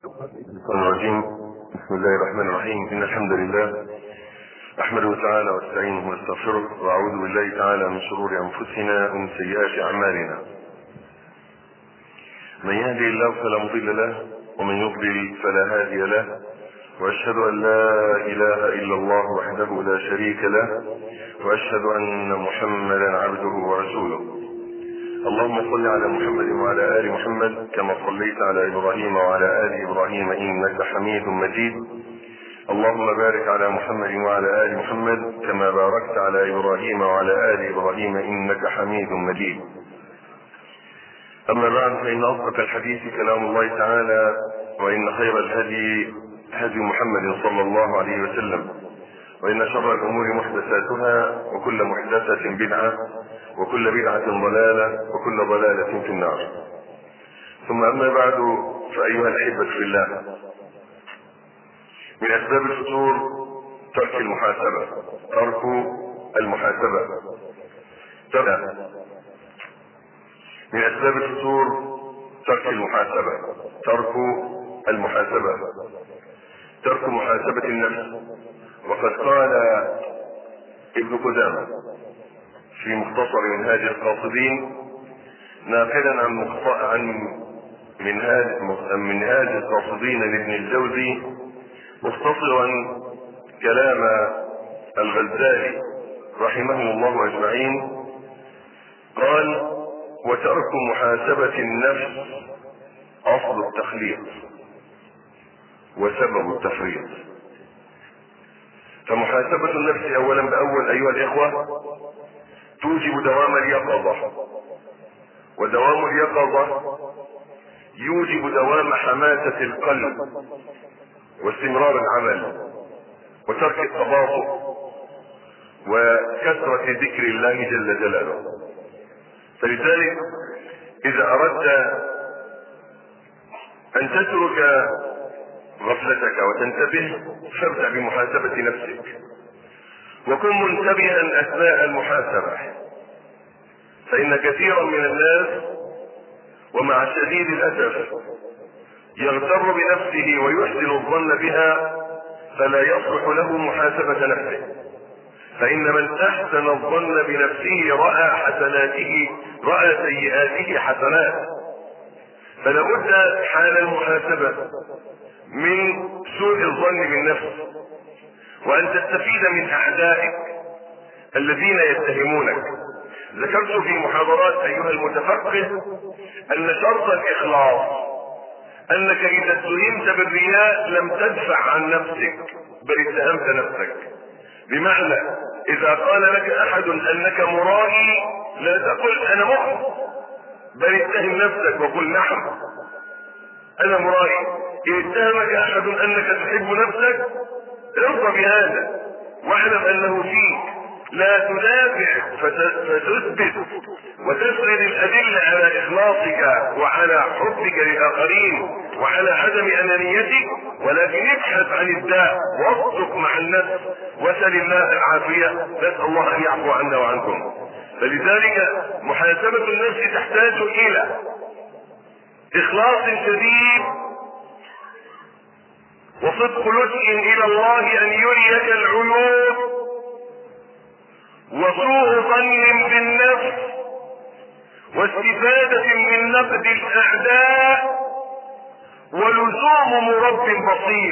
الشيطان الرجيم. بسم الله الرحمن الرحيم. إن الحمد لله أحمده تعالى واستعينه واستغفره وأعوذ بالله تعالى من شرور أنفسنا ومن سيئات أعمالنا. من يهدي الله فلا مضل له ومن يضلل فلا هادي له، وأشهد أن لا إله إلا الله وحده لا شريك له، وأشهد أن محمدا عبده ورسوله. اللهم صل على محمد وعلى آل محمد كما صليت على إبراهيم وعلى آل إبراهيم إنك حميد مجيد. اللهم بارك على محمد وعلى آل محمد كما باركت على إبراهيم وعلى آل إبراهيم إنك حميد مجيد. أما بعد، فإن أصدق الحديث كلام الله تعالى، وإن خير الهدي هدي محمد صلى الله عليه وسلم، وإن شر الأمور محدثاتها، وكل محدثة بدعة، وكل بدعة ضلالة، وكل ضلالة في النار. ثم أما بعد، فأيها الأحبة في الله، من أسباب الفتور ترك المحاسبة. ترك المحاسبة من أسباب الفتور ترك المحاسبة. ترك المحاسبة، ترك محاسبة النفس. وقد قال ابن قدامة في مختصر منهاج القاصدين، ناقلا عن منهاج القاصدين لابن الجوزي، مختصرا كلام الغزالي رحمه الله اجمعين، قال: وترك محاسبة النفس اصل التخليط وسبب التفريط. فمحاسبة النفس اولا باول ايها الاخوة توجب دوام اليقظة، ودوام اليقظة يوجب دوام حماسة القلب واستمرار العمل وترك التباطؤ وكثرة ذكر الله جل جلاله. فلذلك إذا أردت أن تترك غفلتك وتنتبه، فابدأ بمحاسبة نفسك، وكن منتبها أثناء المحاسبة. فإن كثيرا من الناس ومع شديد الأسف يغتر بنفسه ويحسن الظن بها، فلا يصلح له محاسبة نفسه. فإن من أحسن الظن بنفسه رأى حسناته، رأى سيئاته حسنات. فلا بد حال المحاسبة من سوء الظن بالنفس، وأن تستفيد من أعدائك الذين يتهمونك. ذكرت في محاضرات أيها المتفقه أن شرط الإخلاص أنك إذا اتهمت بالرياء لم تدفع عن نفسك، بل اتهمت نفسك. بمعنى إذا قال لك أحد أنك مرائي لا تقل أنا مخلص، بل اتهم نفسك وقل نعم أنا مرائي. إن اتهمك أحد أنك تحب نفسك ارضى بهذا، واعلم أنه فيك. لا تدافع فتثبت وتسرد الأدلة على إخلاصك وعلى حبك للآخرين وعلى عدم أنانيتك، ولكن ابحث عن الداء واصدق مع النفس وسل الله العافية. نسأل الله أن يعفو عنا وعنكم. فلذلك محاسبة النفس تحتاج إلى إخلاص شديد وصدق لجء إلى الله أن يريك العيوب، وسوء ظن بالنفس، واستفادة من نقد الأعداء، ولزوم مرب بصير.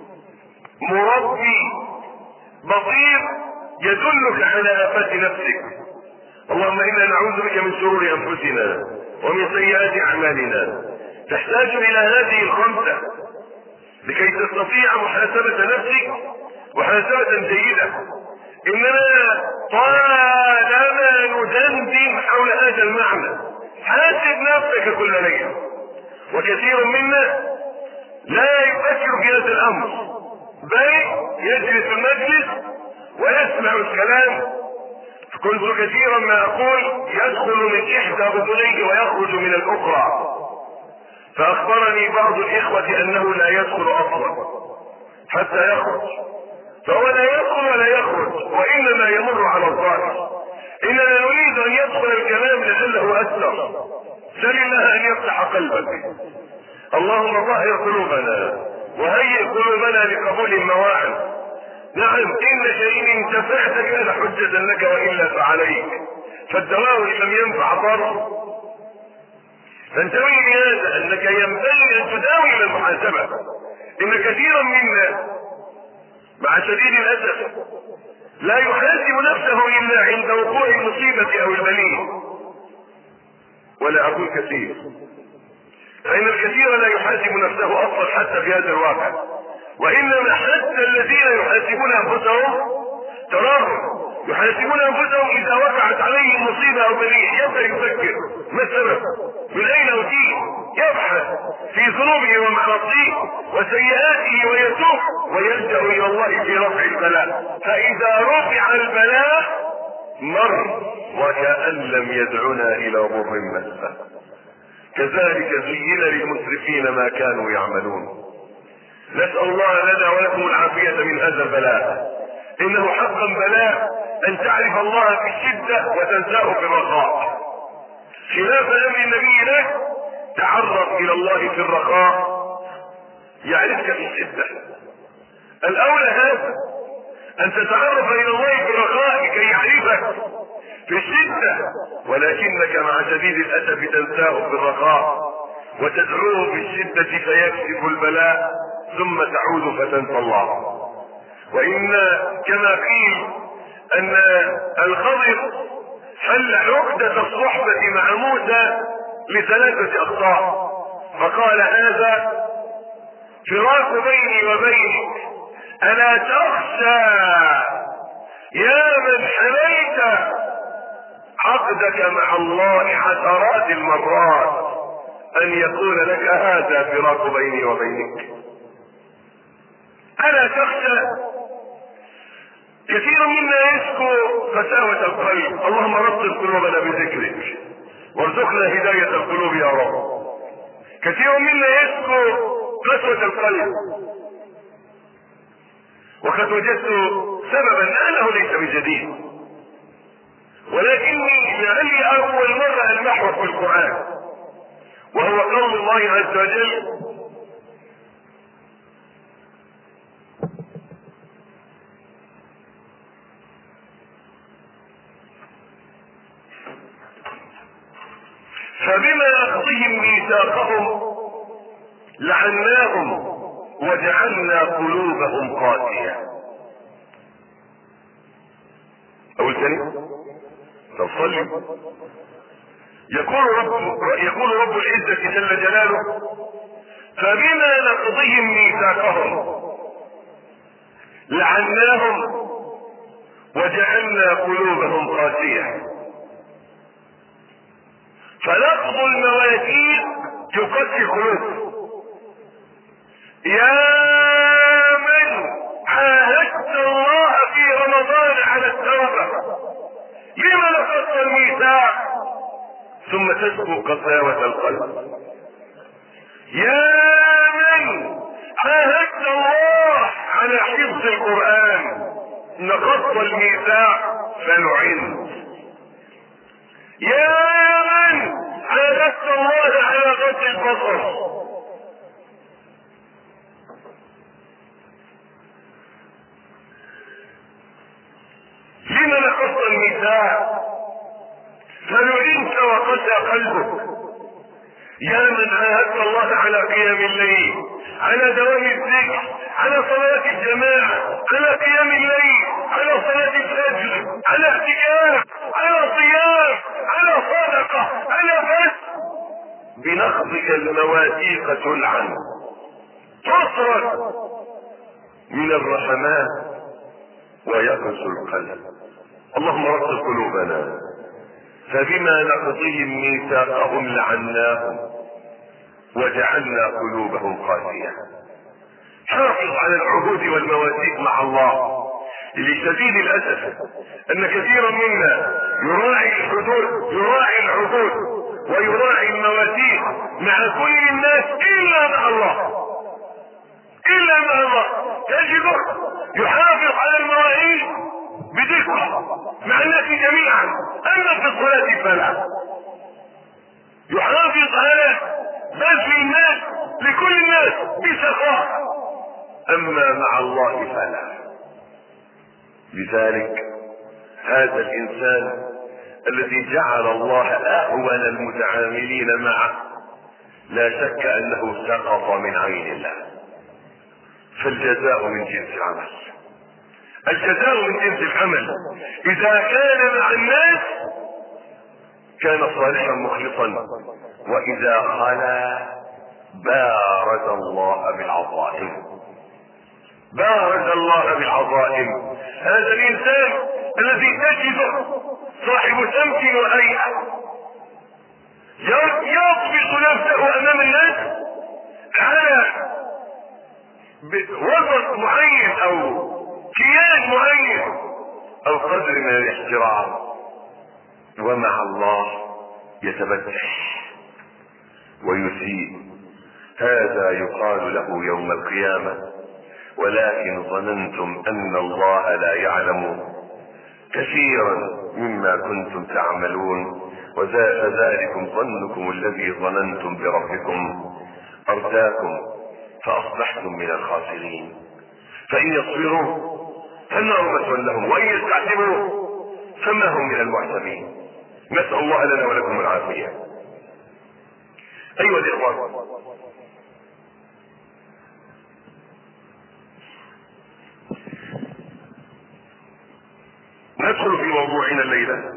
مربي بصير يدلك على آفات نفسك. اللهم إنا نعوذ بك من شرور أنفسنا ومن سيئات أعمالنا. تحتاج إلى هذه الخمسة لكي تستطيع محاسبة نفسك محاسبة جيدة. إننا طالما ندندن حول هذا المعنى. حاسب نفسك كل ليلة، وكثير منا لا يفكر في هذا الأمر، بل يجلس في المجلس ويسمع الكلام. كنت كثيرا ما أقول يدخل من إحدى أذنيه ويخرج من الأخرى، فأخبرني بعض الإخوة أنه لا يدخل أصلا حتى يخرج، فهو لا يدخل ولا يخرج، وإنما يمر على الظاهر. إننا نريد أن يدخل الكلام لعله أكثر. سل الله أن يفتح قلبك. اللهم طهر قلوبنا وهيئ قلوبنا لقبول المواعظ. نعم، ان شيء انتفعت كان حجة لك والا فعليك، فالدواء ان لم ينفع ضر. فانتبه لهذا انك ينبغي ان تداوم المحاسبة. ان كثيرا منا مع شديد الاسف لا يحاسب نفسه الا عند وقوع المصيبة او البلية. ولا اقول كثير، فان الكثير لا يحاسب نفسه اصلا حتى في هذا الواقع، وانما حتى الذين يحاسبون انفسهم تراهم يحاسبون انفسهم اذا وقعت عليهم مصيبه او بليه، يبدا يفكر ما السبب؟ من اين اتيه؟ يبحث في ذنوبه ومعاصيه وسيئاته ويتوب ويلجا الى الله في رفع البلاء. فاذا رفع البلاء مر وكأن لم يدعنا الى ضر مسه. كذلك زين للمسرفين ما كانوا يعملون. نسأل الله لنا ولكم العافية من هذا البلاء. انه حقا بلاء ان تعرف الله في الشدة وتنساه في الرخاء، خلاف امر النبي له: تعرف الى الله في الرخاء يعرفك في الشدة. الاولى هذا، ان تتعرف الى الله في الرخاء كي يعرفك في الشدة، ولكنك مع شديد الاسف تنساه في الرخاء وتدعوه في الشدة فيكشف البلاء ثم تعود فتنسى الله. وإن كما قيل أن الخضر حل عقدة الصحبة مع موسى لثلاثة أخطاء، فقال: هذا فراق بيني وبينك، ألا تخشى يا من حميت عقدك مع الله عشرات المرات أن يقول لك هذا فراق بيني وبينك؟ ألا تخشى؟ كثير منا يشكو قساوة القلب. اللهم رطب قلوبنا بذكرك وارزقنا هداية القلوب يا رب. كثير منا يشكو قسوة القلب، وقد وجدت سببا انه ليس بجديد، ولكني لعلي اول مرة المحور في القرآن، وهو قول الله عز وجل: فبما نقضهم ميثاقهم لعناهم وجعلنا قلوبهم قاسية. اقول ثاني؟ تصلي. يقول رب العزة جل جلاله: فبما نقضهم ميثاقهم لعناهم وجعلنا قلوبهم قاسية. فنقض المواثيق تقسي قلوب. يا من عاهدت الله في رمضان على التوبة، لما نقضت الميثاق ثم تشكو قساوة القلب؟ يا من عاهدت الله على حفظ القرآن، نقضت الميثاق فلعنت. يا من عاهدت الله على غض البصر، لما نقضت الميثاق فلعنت وقسى قلبك. يا من عاهدت الله على قيام الليل، على دوام الذكر، على صلاة الجماعة، على قيام الليل، على صلاة الفجر، على اعتكاف، على صيام، على صدقة، على بس، بنقضك المواثيق تلعن، تصرف من الرحمات ويقسو القلب. اللهم رتب قلوبنا. فبما نقضهم ميثاقهم لعناهم وجعلنا قلوبهم قاسية. حافظ على العهود والمواثيق مع الله. لشديد الاسف ان كثيرا منا يراعي الحدود، يراعي العهود ويراعي المواثيق مع كل الناس الا مع الله، الا مع الله. تجده يحافظ على المواعيد بدقة مع الناس جميعا، اما في الصلاة فلا. يحافظ على بل في الناس لكل الناس بسخاء، اما مع الله فلا. لذلك هذا الانسان الذي جعل الله اهون المتعاملين معه لا شك انه سقط من عين الله. فالجزاء من جنس العمل، الجزاء من جنس العمل. اذا كان مع الناس كان صالحا مخلصا، واذا خلا بارز الله بالعظائم، بارز الله بالعظائم. هذا الانسان الذي تجده صاحب سمت وهيئة يضبط نفسه امام الناس على وسط معين او كيان معين او قدر من الاحترام، ومع الله يتبجح ويسيء. هذا يقال له يوم القيامة ولكن ظننتم ان الله لا يعلم كثيرا مما كنتم تعملون، وذلكم ظنكم الذي ظننتم بربكم أرداكم فأصبحتم من الخاسرين. فإن يصبروا فالنار مثوى لهم، وإن يستعتبروا فما هم من المعتبين. نسأل الله لنا ولكم العافية. أيها الإخوة، ندخل في موضوعنا الليلة.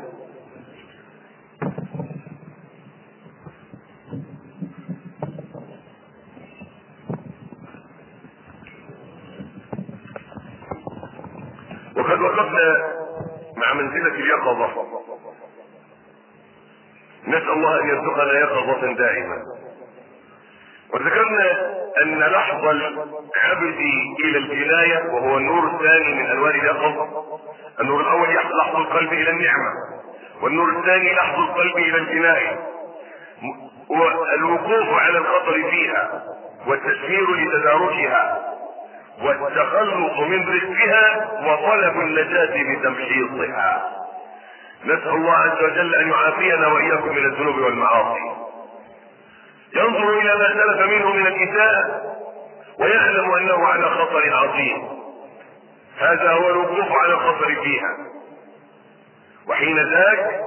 وقد وقفنا مع منزلة اليقظة، نسأل الله ان يرزقنا يقظة دائمة. وذكرنا ان لحظ العبد الى الجناية وهو النور الثاني من انوار اليقظة. النور الاول لحظ القلب الى النعمة، والنور الثاني لحظ القلب الى الجناية، والوقوف على الخطر فيها والتسيير لتداركها والتخلص من رزقها وطلب النجاة بتمحيصها. نسأل الله عز وجل ان يعافينا واياكم من الذنوب والمعاصي. ينظر الى ما سلف منه من الإساءة ويعلم انه على خطر عظيم. هذا هو الوقوف على الخطر فيها، وحين ذاك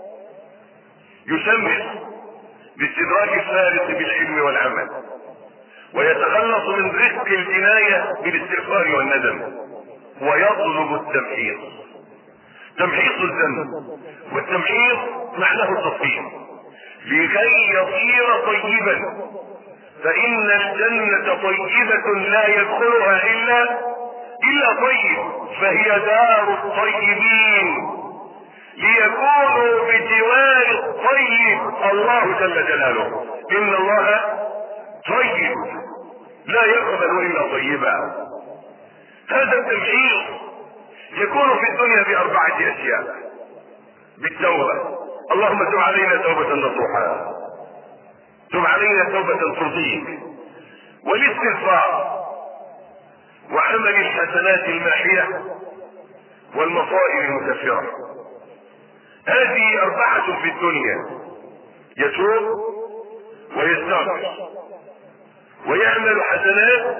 يشمس باستدراك الفارق بالعلم والعمل، ويتخلص من رزق الجناية بالاستغفار والندم، ويطلب التمحيص، تمحيص الذنب. والتمحيص معناه التصفير لكي يصير طيبا، فإن الجنة طيبة لا يدخلها إلا طيب، فهي دار الطيبين ليكونوا بجوار الطيب الله جل جلاله. إن الله طيب لا يقبل إلا طيبا. هذا التمحيص يكون في الدنيا بأربعة أشياء: بالتوبة، اللهم تب علينا توبة نصوحا، تب علينا توبة ترضيك، والاستغفار، وعمل الحسنات الماحية، والمصائب المكفرة. هذه أربعة في الدنيا: يتوب ويستغفر ويعمل حسنات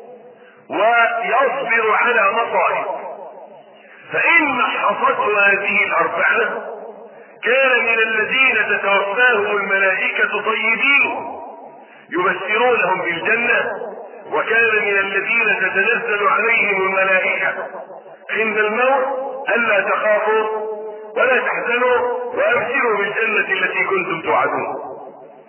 ويصبر على مصائب. فإن حصته هذه الأربعة كان من الذين تتوفاهم الملائكة طيبين يبشرونهم بالجنة، وكان من الذين تتنزل عليهم الملائكة عند الموت ألا تخافوا ولا تحزنوا وأبشروا بالجنة التي كنتم توعدون.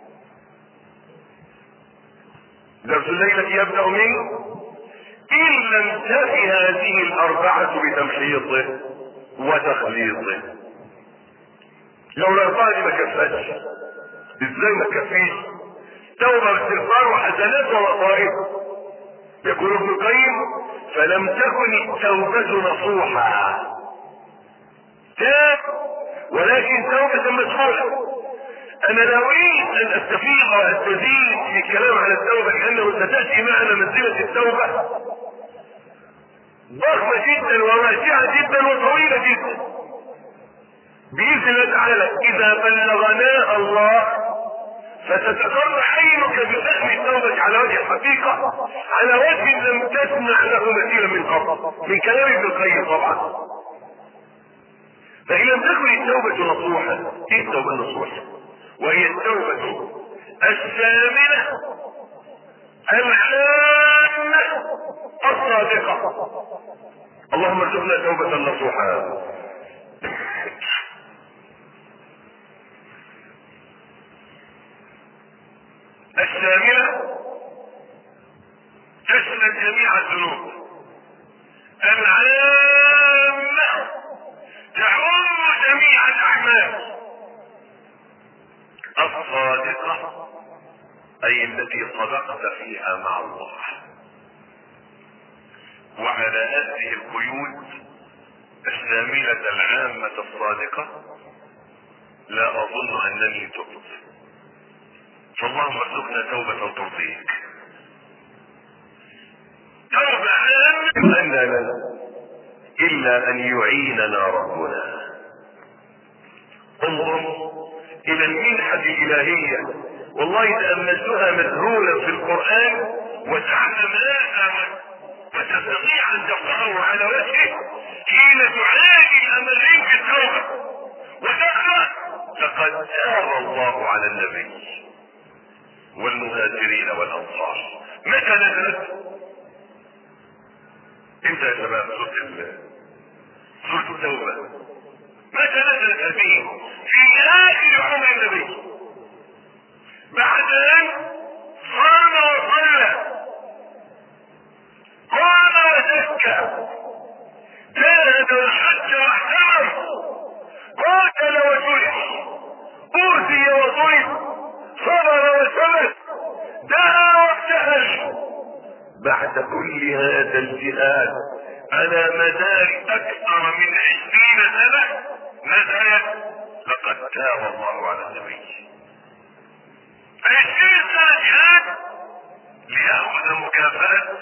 درس الليلة يبدأ من إن لم تفي هذه الأربعة بتمحيطه وتخليطه. لو الأربعة ما كفتش، إزاي ما كفيش؟ توبة واستغفار وحسنات ووصائب. يقول ابن القيم: فلم تكن التوبة نصوحا، تاب ولكن توبة مسحولة. أنا لا أريد أن أستفيض وأستزيد في الكلام على التوبة، لأنه ستأتي معنا منزلة التوبة ضخمة جدا وواسعة جدا وطويلة جدا بإذن الله تعالى. إذا بلغناها الله فتتقر عينك بفهم التوبة على وجه الحقيقة، على وجه لم تسمع له مثيلا من قبل، من كلام ابن القيم طبعا. فإن لم تكن التوبة نصوحا، ايه التوبة النصوحة؟ وهي التوبة الشاملة العامة الصادقة. اللهم ارزقنا توبة نصوحا. الشاملة تشمل جميع الذنوب، العامة تعم جميع الأعمال، الصادقة أي التي صدقت فيها مع الله. وعلى هذه القيود الشاملة العامة الصادقة لا أظن أنني تبت، فاللهم ارزقنا توبة ترضيك، توبة عامة لنا إلا أن يعيننا ربنا. انظر إلى المنحة الإلهية، والله تأملتها مذهولا في القرآن وتعلم هذا وتستطيع أن تقرأه على وجهه حين تعاني الأمرين في التوبة وتقرأ لقد تاب الله على النبي والمهاجرين والأنصار. متى نزلت؟ انت يا شباب سورة التوبة متى نزلت هذه؟ في آخر عمر النبي، بعد أن صام وصلى، قام وزكى، جاهد وحج واحتمر، قاتل وجرح، أوذي وضرب، صبر وثبت، دعا وابتهج. بعد كل هذا الجهاد على مدار أكثر من 20 سنة نزلت لقد تاب الله على النبي. 20 سنة جهاد ليأخذ مكافأة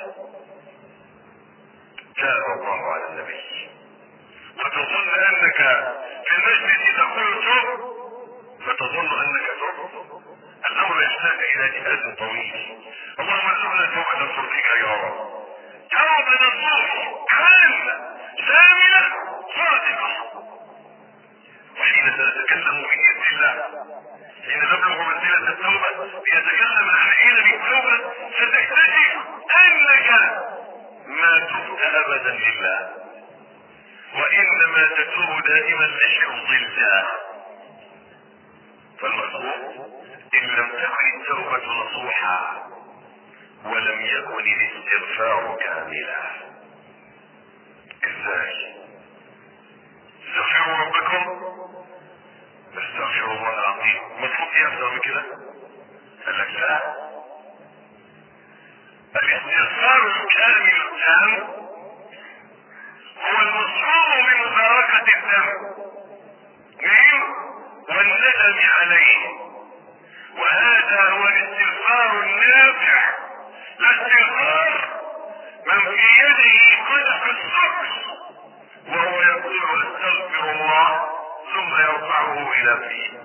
تاب الله على النبي. وتظن أنك في المجلس تقول تب، فتظن أنك تب. الأمر يحتاج إلى جهاد طويل. اللهم ارزقنا توبة ترضيك يا رب، توبة نصوح عامة شاملة صادقة. وحين سنتكلم بإذن الله، حين نبلغ منزلة التوبة ليتكلم الحين بالتوبة، ستكتشف أنك ما تبت أبدا لله، وإنما تتوب دائما لشيء ضلها. فالمقصود إن لم تكن التوبة نصوحا ولم يكن الاستغفار كاملا. ازاي؟ استغفروا ربكم، استغفروا الله العظيم، مطلوب ايه اكثر من كده؟ قال لك لا، الاستغفار الكامل التام هو المصروف من مباركة الذنب والندم عليه، وهذا هو الاستغفار النافع، لا استغفار من في يده قدح السكر وهو يقول استغفر الله ثم يرفعه الى فيه،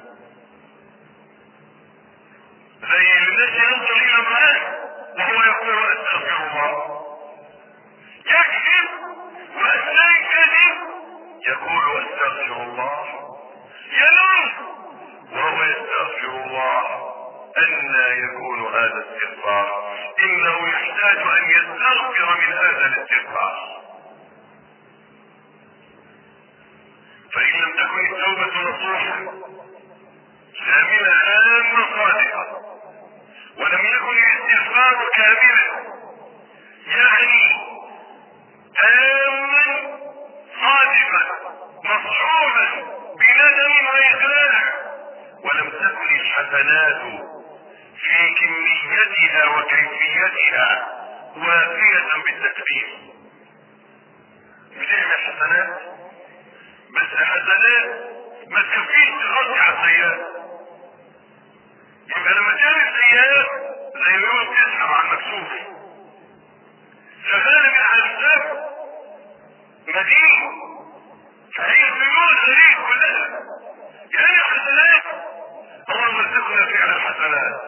زي الناس ينظر الى امرأة وهو يقول استغفر الله، يكذب واثناء الكذب يقول استغفر الله، ينام وهو يستغفر الله. أن يكون هذا استغفار؟ إنه يحتاج أن يستغفر من هذا الاستغفار. فإن لم تكن التوبة نصوحا شاملة عامة صادقة، ولم يكن الاستغفار كاملا يعني تاما صادقا مصحوبا بندم وإقلاع، ولم تكن الحسنات في كميتها وكيفيتها وافية بالتكبير. بتعمل حسنات بس حسنات ما تكفيش تغطي على السيئات. يبقى لما تعمل سيئات زي ما يقول تسحب على المكسوف، شغالة من على الكتاب مدين، فهي الفلوس غريب كلها يعني حسنات. اللهم ارزقنا فعل الحسنات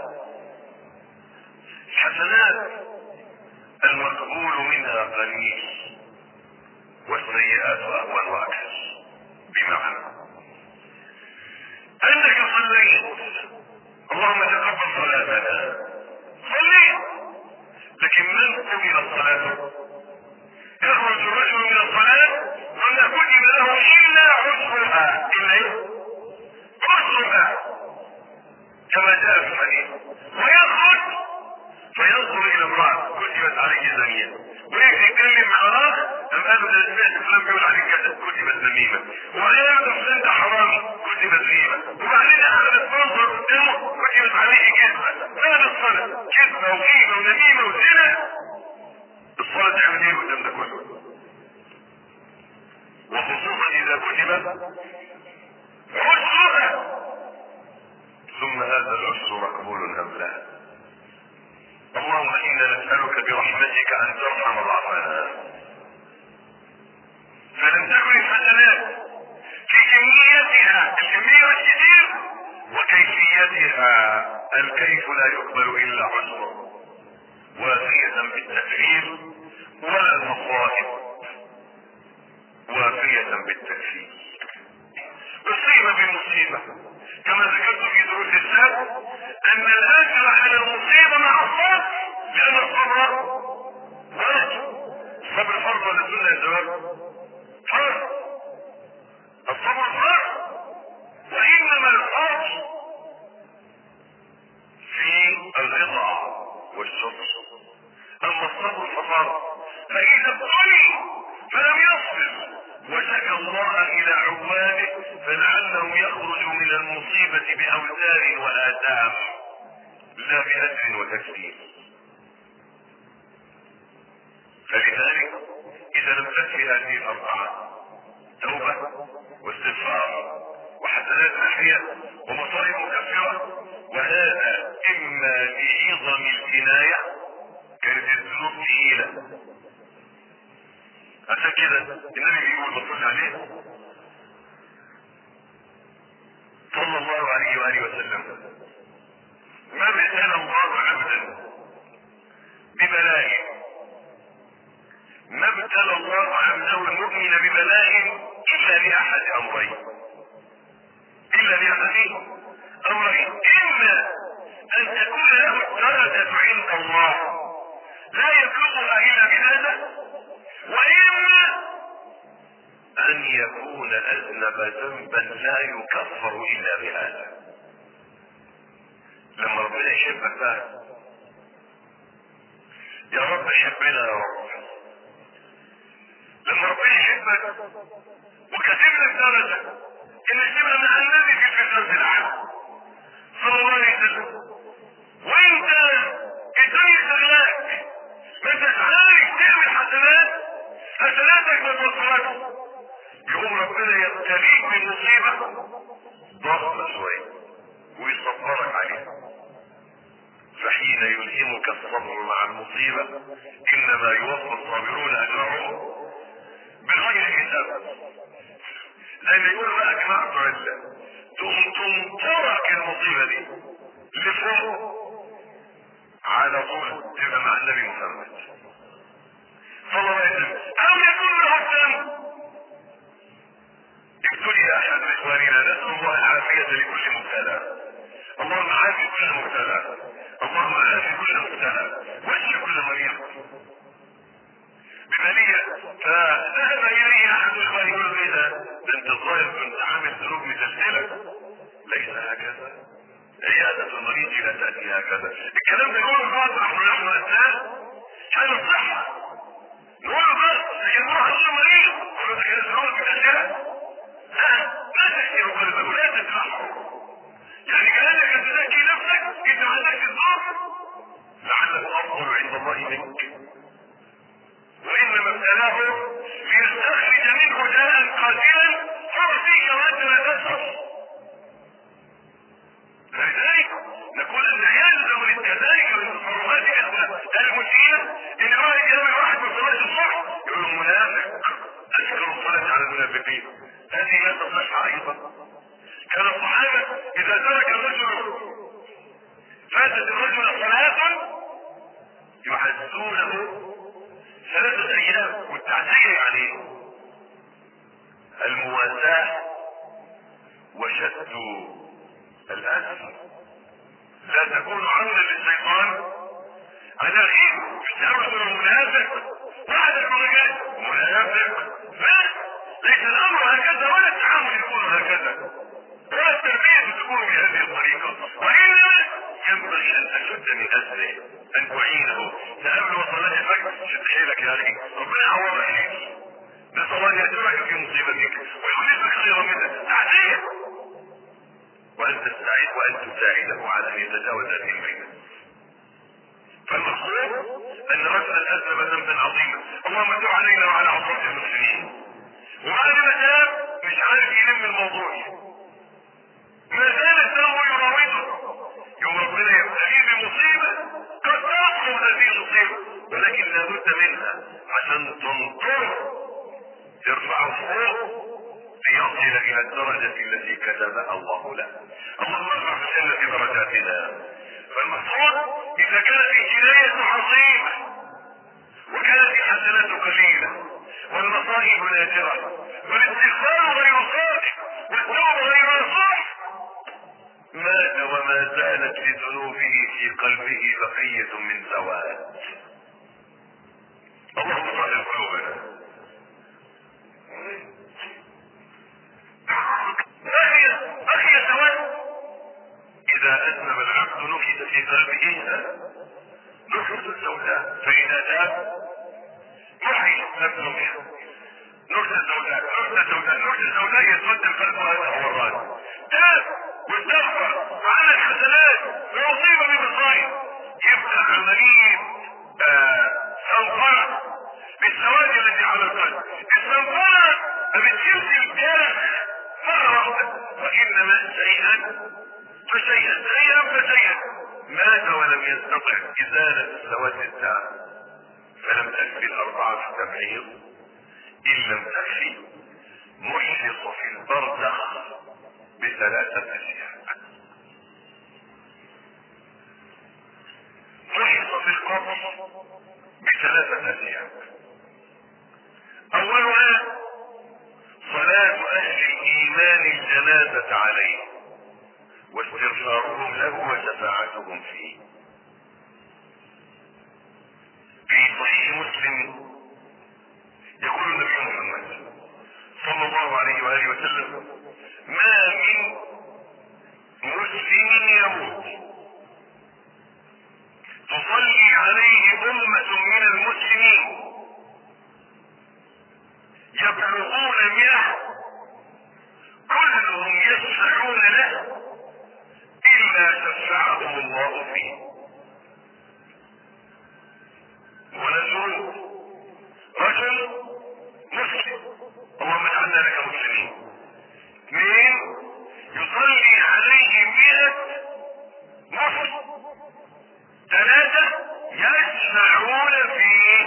غني والسيئات اهون واكثر. بمعنى انك صليت، اللهم تقبل صلاتنا، صليت، لكن من قبل الصلاة؟ يخرج الرجل من الصلاة ولا كتب له الا عشرها، الا ايه؟ عشرها كما جاء في الحديث، ويخرج فينظر الى امرأة كتبت عليه زميمة، ويجي يتكلم مع راس ام قالوا ده سمعت فلان بيقول عليك كذا كتبت ذميمة، وبعدين قالوا فلان ده حرامي كتبت ذميمة، وبعدين اخذت منظر قدامه كتبت عليه كذبة. بعد الصلاة كذبة وغيبة ونميمة وزنا، الصلاة تعمل ايه قدام ده كله؟ وخصوصا اذا كتب عشرها، ثم هذا العشر مقبول ام لا؟ اللهم انا نسألك برحمتك ان ترحم ضعفنا، فلم تكن الحسنات في كميتها الكمية الكثير وكيفيتها الكيف لا يقبل الا عشر، وافية بالتكفير ولا المصائب وافية بالتكفير. اصيب بالمصيبة كما ذكرت في دروس السابق ان الاجر على المصيبة مع الصبر، لان الصبر واجب. الصبر فرض ولا سنة يا شباب؟ فرض. الصبر فرض، وانما الفرض في الرضا والشكر، اما الصبر ففرض. فاذا ابتلي فلم يصبر وشكى الله الى عباده فلعله يخرج من المصيبة باوزار واثام لا باجر وتكفير. فلذلك اذا لم تكفي هذه الاربعة، توبة واستغفار وحسنات محية ومصائب مكفرة، وهذا اما لعظم الجناية، كانت الذنوب ثقيلة، عشان كده النبي بيقول مصروف عليه صلى الله عليه وآله وسلم: ما ابتلى الله عبدا ببلاء، ما ابتلى الله عبده المؤمن ببلاء الا لاحد امرين، الا لاحد امرين: اما ان تكون له الدرجة عند الله لا يبلغها الا بهذا، واما ان يكون اذنب ذنبا لا يكفر الا بهذا. لما ربنا يحبك بقى، يا رب حبنا يا رب، لما ربنا يحبك وكتب لك درجة انك تبقى مع النبي في الفردوس الاعلى صلى الله عليه وسلم، وانت الدنيا شغلاك ما انتش عارف تعمل حسناتك ما توصلكش، يقوم ربنا يبتليك بمصيبة ضخمة شوية ويصبرك عليها. فحين يلهمك الصبر مع المصيبة انما يوفى الصابرون اجرهم بغير حساب. زي ما يقول بقى جماعة عزة، تمطرك المصيبة دي لفوق على طول تبقى مع النبي محمد صلى الله عليه وسلم، او يكون له الذنب. ابتلي احد اخواننا، نسأل الله العافية لكل مبتلى، اللهم عافي كل مبتلى، اللهم عافي كل مبتلى، واشف كل مريض بمالية. فذهب اليه احد اخواني يقول له: ايه ده انت الظاهر كنت عامل ذنوب مسلسلة. ليس هكذا، عيادة المريض لا تأتي هكذا. الكلام ده يقوله بعض نحن الناس كان الصحة نقول له بس لكن نروح عند المريض نقول له: ده كان ذنوب مسلسلة. لا تحكي قلبك ولا تتبعه، يعني كأنك تزكي نفسك إذا عندك الظهر لعله أفضل عند الله منك، وإنما ابتلاه ليستخرج منه داء قاتلا فيك وأنت لا تشعر. فلذلك نقول أن يلزم كذلك من تصرفات المسيئة إن واحد يروي واحد من صلاة الصبح يقول له: منافق، أذكر الصلاة على المنافقين، هذه لا تصح أيضا. كان الصحابة إذا ترك الرجل فاتت الرجل صلاة يحدثونه 3 ايام. والتعزية يعني المواساة وشد الاسر. لا تكون عونا للشيطان على الغيب. مش تعرف المنافق بعد الرجال منافق. ليس الامر هكذا ولا التعامل يكون هكذا ولا التربية تكون بهذه الطريقة. وإلا ينبغي أن تشد من أسره، أن تعينه. تقابل وصلات الفجر شد حيلك يا أخي، ربنا يعوضك خير. نسأل أن يأجرك في مصيبتك ويخلصك خيرا منها. تعزية وأن تستعد وأن تساعده على أن يتجاوز هذه البينة. فالمقصود أن رجلا أذنب ذنبا عظيما، اللهم تب علينا وعلى عصاة المسلمين. وبعد ما تاب مش عارف يلم الموضوع، ما زال الذنب يراوده، يوم ربنا يبتليه بمصيبة قد تعصم هذه المصيبة، ولكن لابد منها عشان تنطر ترفعه فوق ليصل الى الدرجة التي كتبها الله له. اللهم ارفع في الجنة درجاتنا. فالمقصود اذا كانت الجناية عظيمة وكانت الحسنات قليلة والمصائب نادرة والاستغفار غير صادق والتوبة غير صح، مات وما زالت لذنوبه في قلبه بقية من سواد. اللهم صل قلوبنا. بقي سواد. اذا اذنب العبد نكت في قلبه نكتة سوداء، فاذا تاب محي نفسه. نكتة سوداء يسود القلب. هذا هو الراجل. تاب واستغفر وعمل حسنات ويصيب بمصائب، يبقى عملية صنفرة بالسواد التي على القلب. الصنفرة ما بتشيلش الجرح مرة واحدة، وإنما شيئا فشيئا. مات ولم يستطع إزالة السواد التام، فلم تكفي 4 تبعيض. إن لم تكفي محرص في البرزخ ب3 أشياء. محرص في القبر ب3 أشياء. أولها صلاة أهل الإيمان الجنازة عليه واستغفارهم له وشفاعتهم فيه. في صحيح مسلم يقول النبي محمد صلى الله عليه وآله وسلم: ما من مسلم يموت تصلي عليه أمة من المسلمين يبلغون 100 كلهم يشفعون له إلا شفعهم الله فيه. ونزول رجل مسلم، اللهم اجعلنا لك مسلمين. 2 يصلي عليه 100 مسلم. 3 يشفعون فيه.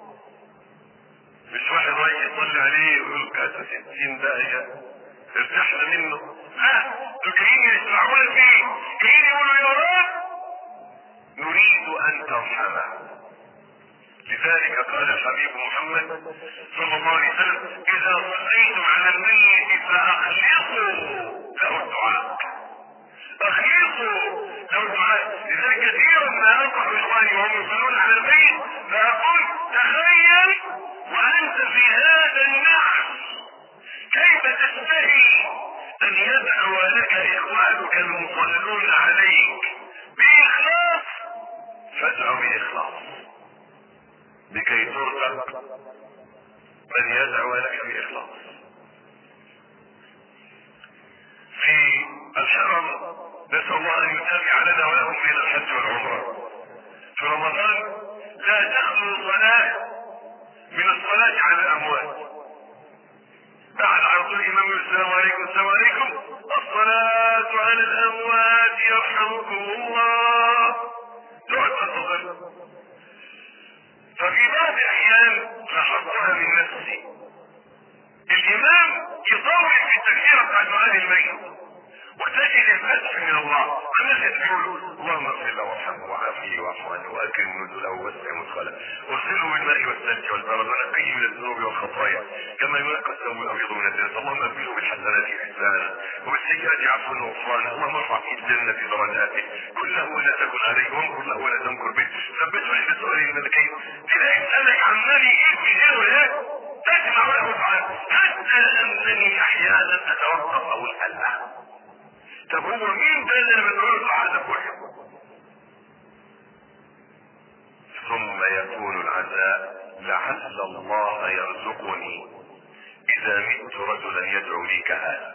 مش واحد رايح يصلي عليه ويقول كاسة 60 داهية ارتحنا منه، لا، دول جايين يشفعون فيه، جايين يقولوا يا رب نريد ان ترحمه. لذلك قال الحبيب محمد صلى الله عليه وسلم: اذا صليتم على الميت فاخلصوا له الدعاء. اخلصوا له الدعاء. لذلك كثيرا ما انصح اخواني وهم يصلون على الميت فاقول: تخيل وانت في هذا النحر كيف تستحي ان يدعو لك اخوانك المصلون عليك باخلاص، فادعوا باخلاص لكي ترزق من يدعو لك بإخلاص. في الحرم نسأل الله أن يتابع لنا ولهم بين الحج والعمرة. في رمضان لا تخلو صلاة من الصلاة على الأموات. بعد عرض الإمام السلام عليكم الصلاة على الأموات يرحمكم الله، تقعد تنتظر. ففي بعض الاحيان لاحظتها من نفسي، الامام يطول في التكبيره بتاع دعاء الميت وتجد الفتح من الله. الناس يقولوا: اللهم اغفر له وارحمه وعافيه واعف عنه واكرم نزله ووسع مدخله واغسله بالماء بالماء والثلج والبرد ونقيه من الذنوب والخطايا كما ينقى الثوب الابيض من الدنس. اللهم ابدله بالحسنات احسانا وبالسيئات عفوا وغفرانا. اللهم ارفع في الجنه درجاته كله ولا تكن عليه وانكر له ولا تنكر به. ثبته عند سؤال الملكين تلاقي سالك عمال يجيب في غيره ايه تسمع له تعالى حتى انني احيانا اتوقف اقول الله طب هو مين ده اللي بنقول له هذا كله؟ ثم يكون العزاء لعل الله يرزقني اذا مت رجلا يدعو لي كهذا.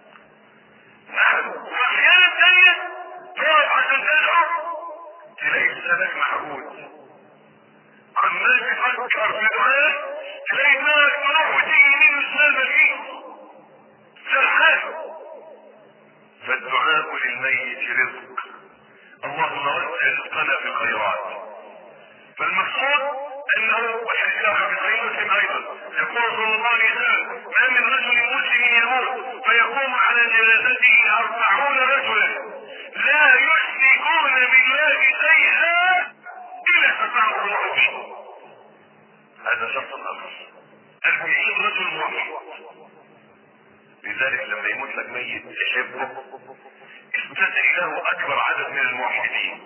واحيانا ثانيه تقف عشان تدعو تلاقي لسانك محبوس عمال تفكر في دعاء تلاقي دماغك تروح وتيجي يمين وشمال مفيش سرحان. فالدعاء للميت رزق. اللهم وسع رزقنا في الخيرات. فالمقصود انه وحديثها في صحيح مسلم ايضا يقول صلى الله عليه وسلم ما من رجل مسلم يموت فيقوم على جنازته 40 رجلا لا يشركون بالله شيئا الا فتاه الله فيه. هذا شرط الامر 40 رجل موحد. لذلك لما يموت لك ميت يحبه استدعي له اكبر عدد من الموحدين.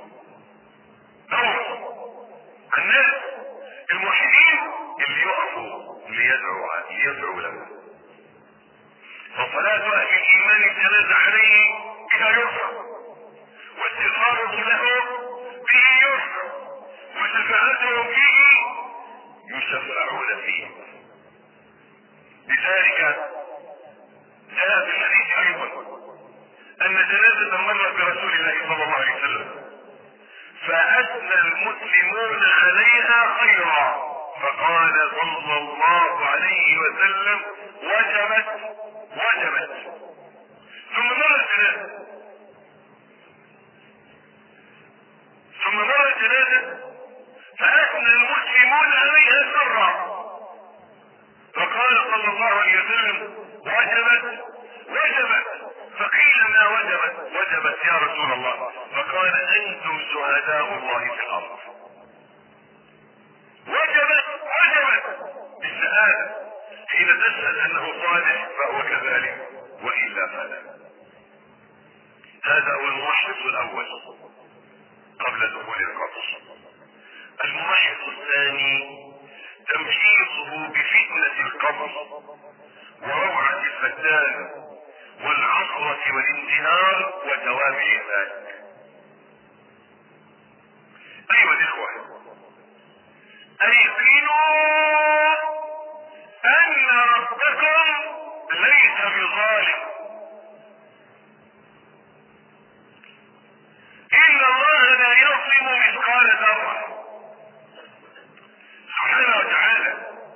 الناس الموحدين اللي يقفوا ليدعو له. فصلاة اهل الايمان الجنازة عليه بها يرفع واستغفاره له به يرفع وشفاعتهم فيه يشفعون فيه. لذلك جاء في الحديث ايضا ان جنازة مرت برسول الله صلى الله عليه وسلم فأثنى المسلمون عليها خيرا فقال صلى الله عليه وسلم وجبت ثم مرت جنازة فأثنى المسلمون عليها شرا فقال صلى الله عليه وسلم وجبت فقيل ما وجبت يا رسول الله فقال انتم شهداء الله في الارض. وجبت بالشهادة حين تشهد انه صالح فهو كذلك والا فلا. هذا هو الممحص الاول قبل دخول القبر. الممحص الثاني تمحيصه بفتنة القبر وروعة الفتان والعصرة والانتهار وتوابع ذلك. ايها الاخوة ايقنوا ان ربكم ليس بظالم ان الله لا يظلم مثقال ذرة سبحانه وتعالى.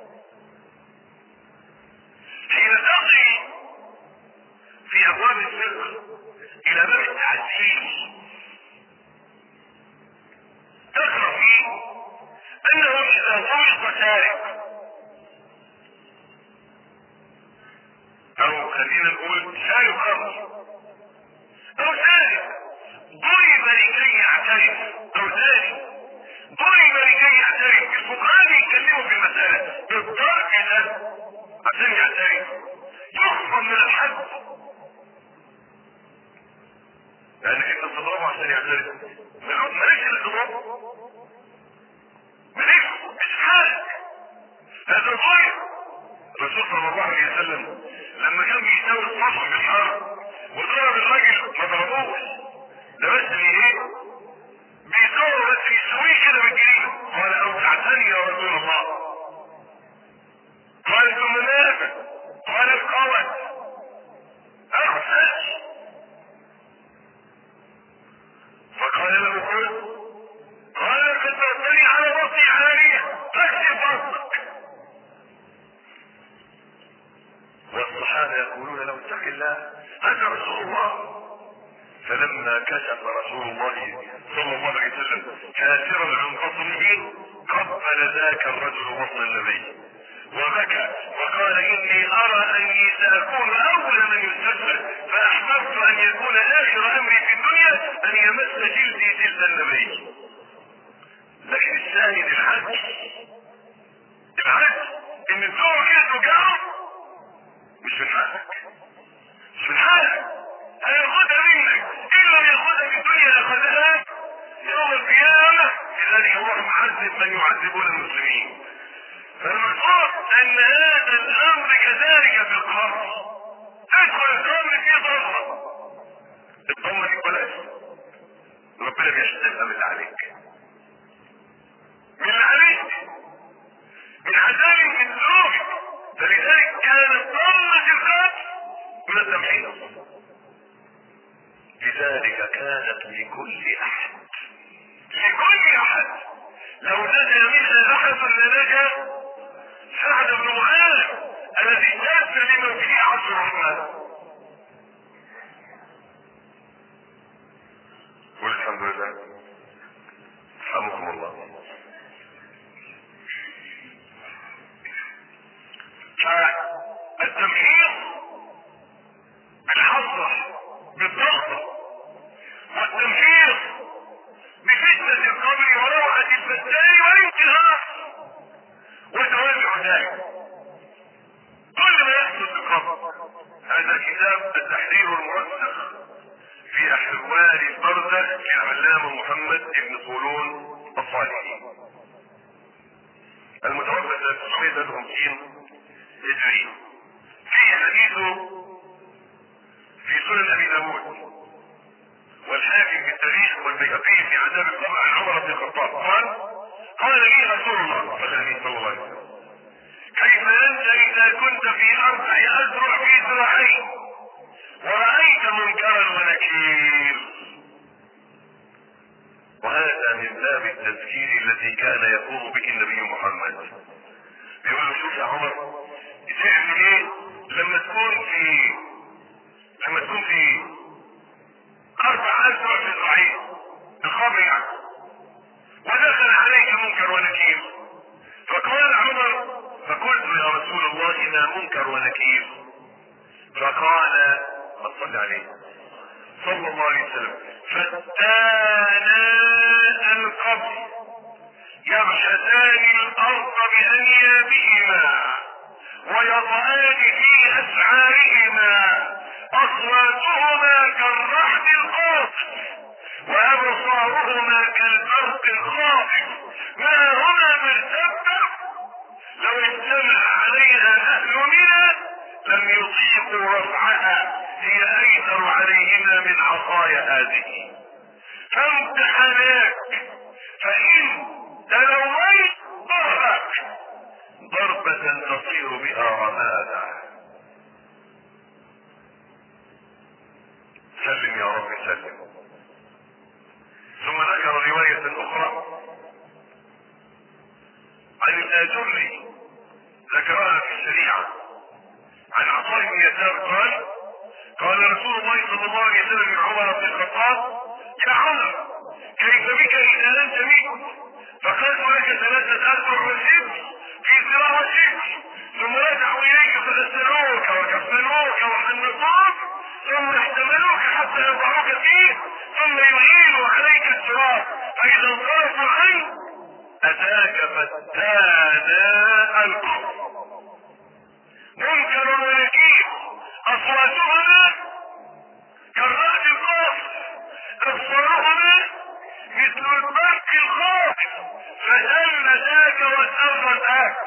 حين تقضي في ابواب الفقه الى باب التعديل تقرأ فيه انه اذا ضبط سارق او خلينا نقول سارق خمر او سارق ضرب لكي يعترف او ثاني ضرب لكي يعترف. الفقهاء يتكلموا في المسألة بالضرب ده عشان يعترف يخفض من الحد لانك انت تضربه عشان يعترف مالكش اللي تضربه مالكش مش حالك هذا ضرب. الرسول صلى الله عليه وسلم لما كان بيساوي الصف في الحرب وضرب الراجل ما ضربوش ده بس ايه بيساوي بس يسويه كده بالجريمة. قال اوسعتني يا رسول الله قال ثم ماذا قال القوت اخسج فقال له قال قد ضربتني على بطني عارية فاكسر بطنك. والصحابة يقولون لو اتق الله هذا رسول الله. فلما كشف رسول الله صلى الله عليه وسلم كاسرا عن بطنه قبل ذاك الرجل بطن النبي وبكى وقال اني ارى اني ساكون اول من يستشفى فاحببت ان يكون اخر امري في الدنيا ان يمس جلدي جلد النبي. لكن الشاهد الحج من يعذبون المسلمين. فالمقصود ان هذا الامر كذلك في القبر. ادخل القبر فيه ضرة، الضمة دي بلاش، ربنا بيشتغل من عليك، من عليك، من عذاب من ذنوبك. فلذلك كانت ضمة القبر من التمحيص. لذلك كانت لكل احد، لكل احد. لو نجا منها احد لنجا سعد بن معاذ الذي جاز لمن فيه عبد الرحمن. والحمد لله، رحمكم الله. فالتمحيص بالحصر بالضغط، والتمحيص بفتنة القبر وروعة الفتان والانتهاء وتوابع ذلك، كل ما يحدث في القبر. هذا كتاب التحرير المرسخ في احوال البرزخ للعلامة محمد بن طولون الصالحي، المتوفى سنة 953 هجري. في حديثه في سنن ابي داود والحاكم في التاريخ والبيهقي في عذاب القبر عن عمر بن الخطاب قال لي رسول الله صلى الله عليه وسلم: كيف انت اذا كنت في 4 اذرع في ذراعين ورأيت منكرا ونكير؟ وهذا من باب التذكير الذي كان يقوم به النبي محمد. بيقول له: شوف يا عمر، تعمل ايه لما تكون في 4 أذرع في ذراعين الخبر يعني، ودخل عليك منكر ونكير. فقال عمر: فقلت يا رسول الله ما منكر ونكير؟ فقال صلى عليه صلى الله عليه وسلم: فتانا القبر يغشتان الارض بانيابهما ويضعان في اسعارهما اصواتهما كالرحل القاصف وابصارهما كالبرق الخافت ما هما مرتبة لو اجتمع عليها اهل منى لم يطيقوا رفعها، هي ايسر عليهما من عصاي هذه. فامتحناك فان تلويت ضربك ضربة تصير بها رمادا. سلم يا رب سلم. ثم ذكر رواية اخرى عن الآجري ذكرها في الشريعة عن عطاء بن يسار قال رسول الله صلى الله عليه وسلم لعمر بن الخطاب: يا عمر، كيف بك اذا انت مت؟ فقالت لك 3 أذرع وشبر في ذراع وشبر، ثم رجعوا اليك فغسلوك وكفنوك وحنطوك ثم احتملوك حتى يضعوك فيه ثم يهيلوا عليك التراب، فاذا انصرفوا عنك اتاك فتانا القبر منكر ونكير اصواتهما كالرعد القاصف ابصارهما مثل البرق الخافت فجل ذاك وسر ذاك،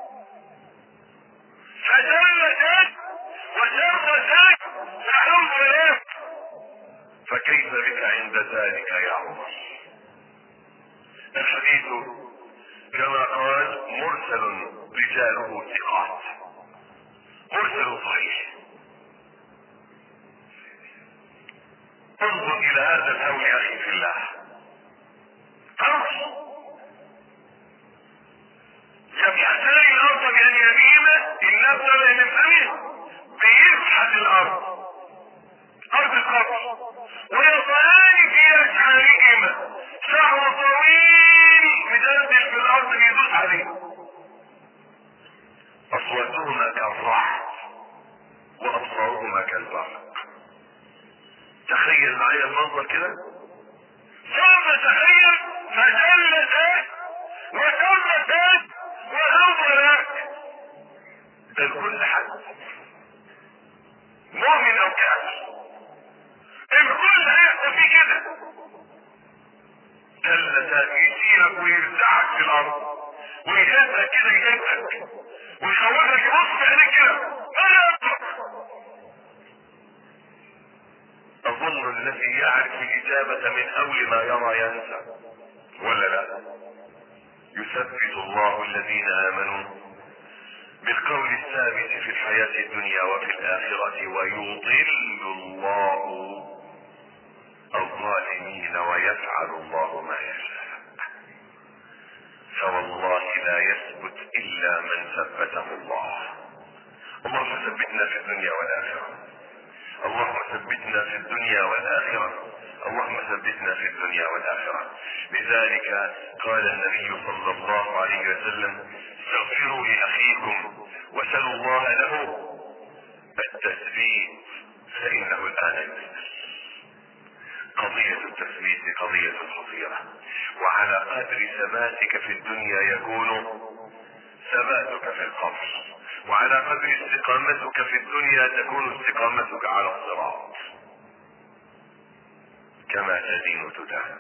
فجل ذاك وسر ذاك فحوت ذاك. فكيف بك عند ذلك يا عمر؟ الحديث كما قال مرسل رجاله ثقات، مرسل صحيح. انظر الى هذا الهول يا اخي في الله. يبحثان الارض بانيابهما، النبض من فمه بيبحث الارض، ارض القبر، ويضعان في اسعارهما شعر طويل مدلدل في الارض بيدوس عليه، اصواتهما كالرعد وابصارهما كالبرق. تخيل معايا المنظر كده، ثم تخيل فجل ذاك وسر ذاك وهوى ذاك. ده لكل حد مؤمن او كافر، الكل هيحصل فيه كده. جل ذاك يسيرك ويرزعك في الارض ويهزك كده يهزك ويخوفك يبص عليك كده ماذا يترك؟ اظن الذي يعرف الاجابة من اول ما يرى ينسى ولا لا؟ يثبت الله الذين امنوا بالقول الثابت في الحياة الدنيا وفي الاخرة ويضل الله الظالمين ويفعل الله ما يشاء. فوالله لا يثبت الا من ثبته الله. اللهم ثبتنا في الدنيا والاخرة، اللهم ثبتنا في الدنيا والاخرة، اللهم ثبتنا في الدنيا والاخرة. لذلك قال النبي صلى الله عليه وسلم استغفروا لاخيكم وسلوا الله له التثبيت فانه الان يسأل. قضية التثبيت قضية خطيرة، وعلى قدر ثباتك في الدنيا يكون ثباتك في القبر، وعلى قدر استقامتك في الدنيا تكون استقامتك على الصراط. كما تدين تدان.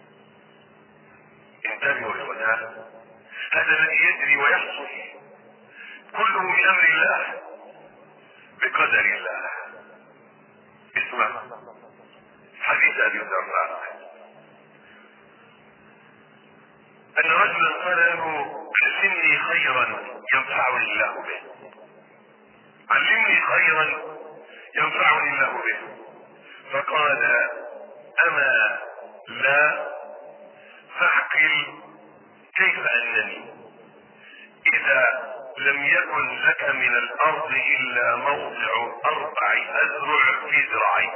انتبهوا اخوتنا، هذا الذي يجري ويحصل كله بامر الله بقدر الله. اسمع حديث ابي الدرداء ان رجلا قال له علمني خيرا ينفعني الله به، علمني خيرا ينفعني الله به. فقال اما لا فاعقل كيف انني اذا لم يكن لك من الارض الا موضع 4 أذرع في ذراعي،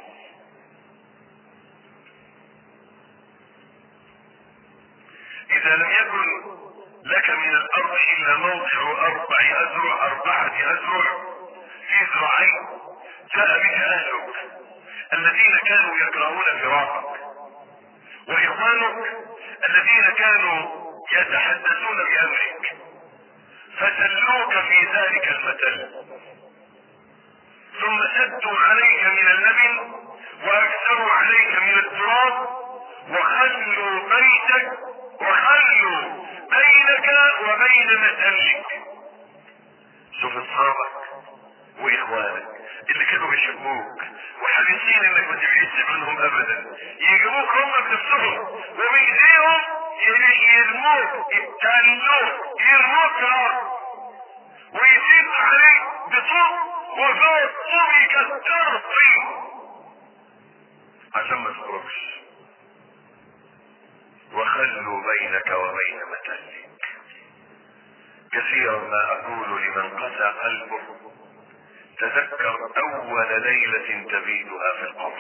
اذا لم يكن لك من الارض الا موضع 4 أذرع في ذراعي، جاء بك اهلك الذين كانوا يكرهون فراقك واخوانك الذين كانوا يتحدثون بامرك فسلوك في ذلك المثل، ثم سدوا عليك من اللبن واكثروا عليك من التراب وخلوا بيتك وخلوا بينك وبين مثلك. شوف اصحابك واخوانك اللي كانوا بيحبوك وحريصين انك ما تبعدش عنهم ابدا، يجيبوك هم بنفسهم وبايديهم يرموك يتهلوك يرموك في الارض ويزيد عليك بطوب وفوق الطوب يكسرك فيه عشان ما تخرجش. وخلوا بينك وبين مثلك. كثيرا ما اقول لمن قسى قلبه تذكر اول ليلة تبيتها في القبر،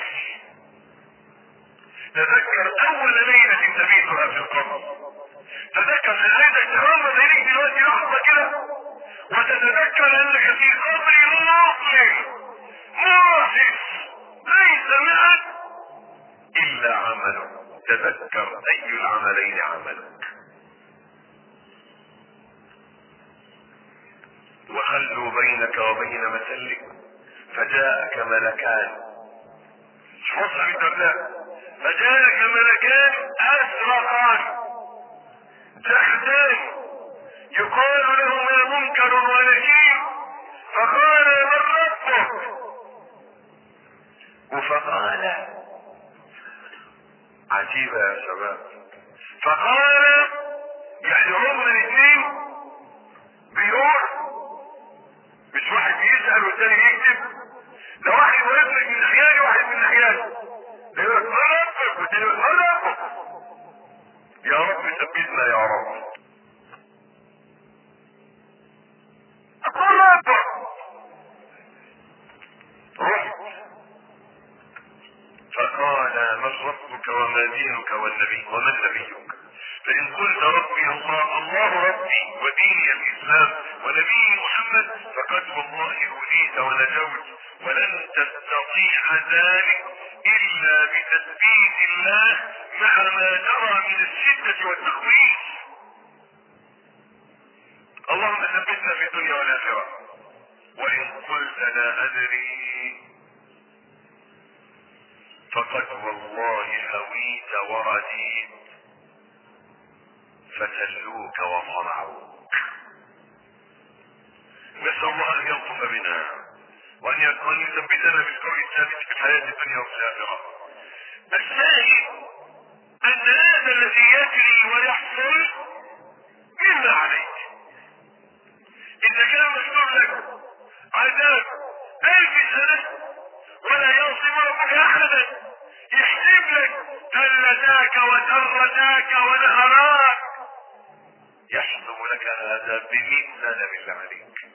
تذكر اول ليلة تبيتها في القبر، تذكر ان عايزك تغمض عينيك دلوقتي لحظة كده وتتذكر انك في قبر مظلم ماسس ليس معك الا عملك. تذكر اي العملين عملك. وخلوا بينك وبين مثلك فجاءك ملكان. شوف عبد الله، فجاءك ملكان ازرقان جحدان يقال لهما منكر ونكير، فقال من ربك؟ فقال عجيبة يا شباب، فقال يعني هم الاثنين بيروح، مش واحد بيسأل والثاني بيكتب، ده واحد واقف من ناحية واحد من ناحية، ده يقول من ربك والثاني يقول من ربك. يا رب ثبتنا يا رب. أقول ربك رحت فقال من ربك وما دينك والنبي ومن نبيك؟ فإن قلت ربي الله، الله ربي وديني الإسلام ونبي محمد، فقد والله هديت ونجوت، ولن تستطيع ذلك إلا بتثبيت الله مع ما جرى من الشدة والتخويف. اللهم ثبتنا في الدنيا والآخرة. وإن قلت لا أدري فقد والله هويت ورديت، فتلوك وصرعوك. نسأل الله ان يلطف بنا وان يثبتنا بالقول الثابت في الحياة الدنيا وفي الآخرة. الشاهد ان هذا الذي يجري ويحصل مما عليك. اذا كان مشروع لك عذاب 1000 سنة ولا يظلم ربك احدا، يحسب لك ثلثاك وثرتاك ونهراك، يحسب لك هذا ب100 سنة بالله عليك.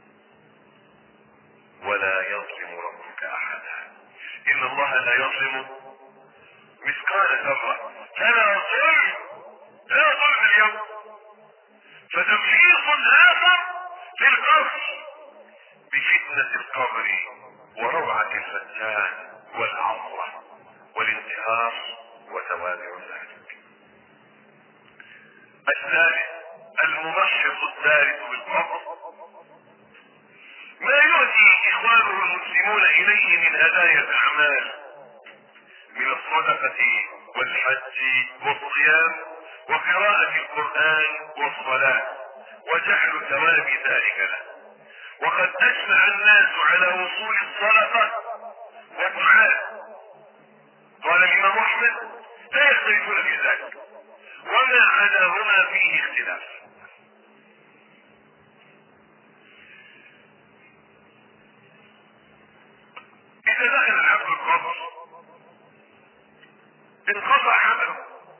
ولا يظلم ربك احدا. ان الله لا يظلم مثقال ذرة. فلا ظلم، لا ظلم اليوم. فتمحيص اخر في القبر بفتنة القبر وروعة الفتان والعظمة والانتهار وتوابع ذلك. الثالث الممحص الثالث بالقبر ما يؤتي اخوانه المسلمون اليه من هدايا الاعمال من الصدقة والحج والصيام وقراءة القرآن والصلاة وجعل ثواب ذلك له. وقد اجمع الناس على وصول الصدقة والدعاء. قال الامام احمد لا يختلفون في ذلك وما عداهما فيه اختلاف. اذا دخل العبد القبر انقطع عمله،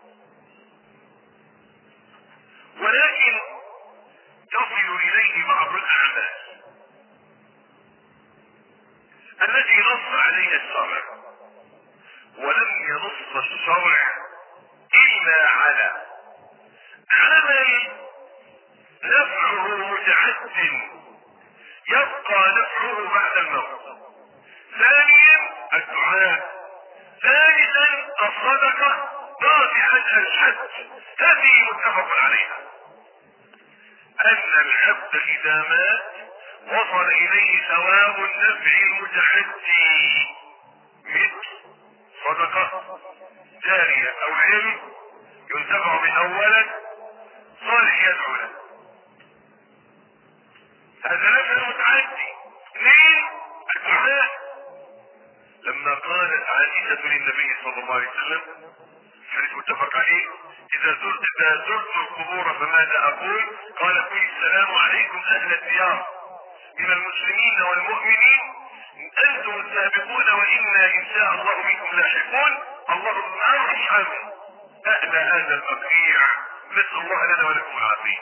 ولكن تصل اليه بعض الاعمال التي نص عليها الشرع، ولم ينص الشرع الا على عمل نفعه متعد يبقى نفعه بعد الموت. ثانيا الدعاء. ثالثا الصدقة. رابعا الحج. هذه متفق عليها ان العبد اذا مات وصل اليه ثواب النفع المتعدي مثل صدقة جارية او علم ينتفع به اولا صالح يدعو له، هذا نفع متعدي. اثنين الدعاء. لما قالت عائشة للنبي صلى الله عليه وسلم حديث متفق عليه اذا زرت القبور فماذا اقول؟ قال قل السلام عليكم اهل الديار من المسلمين والمؤمنين انتم السابقون وانا ان شاء الله منكم لاحقون، اللهم ارحم اهل هذا البقيع، نسال الله لنا ولكم العافيه.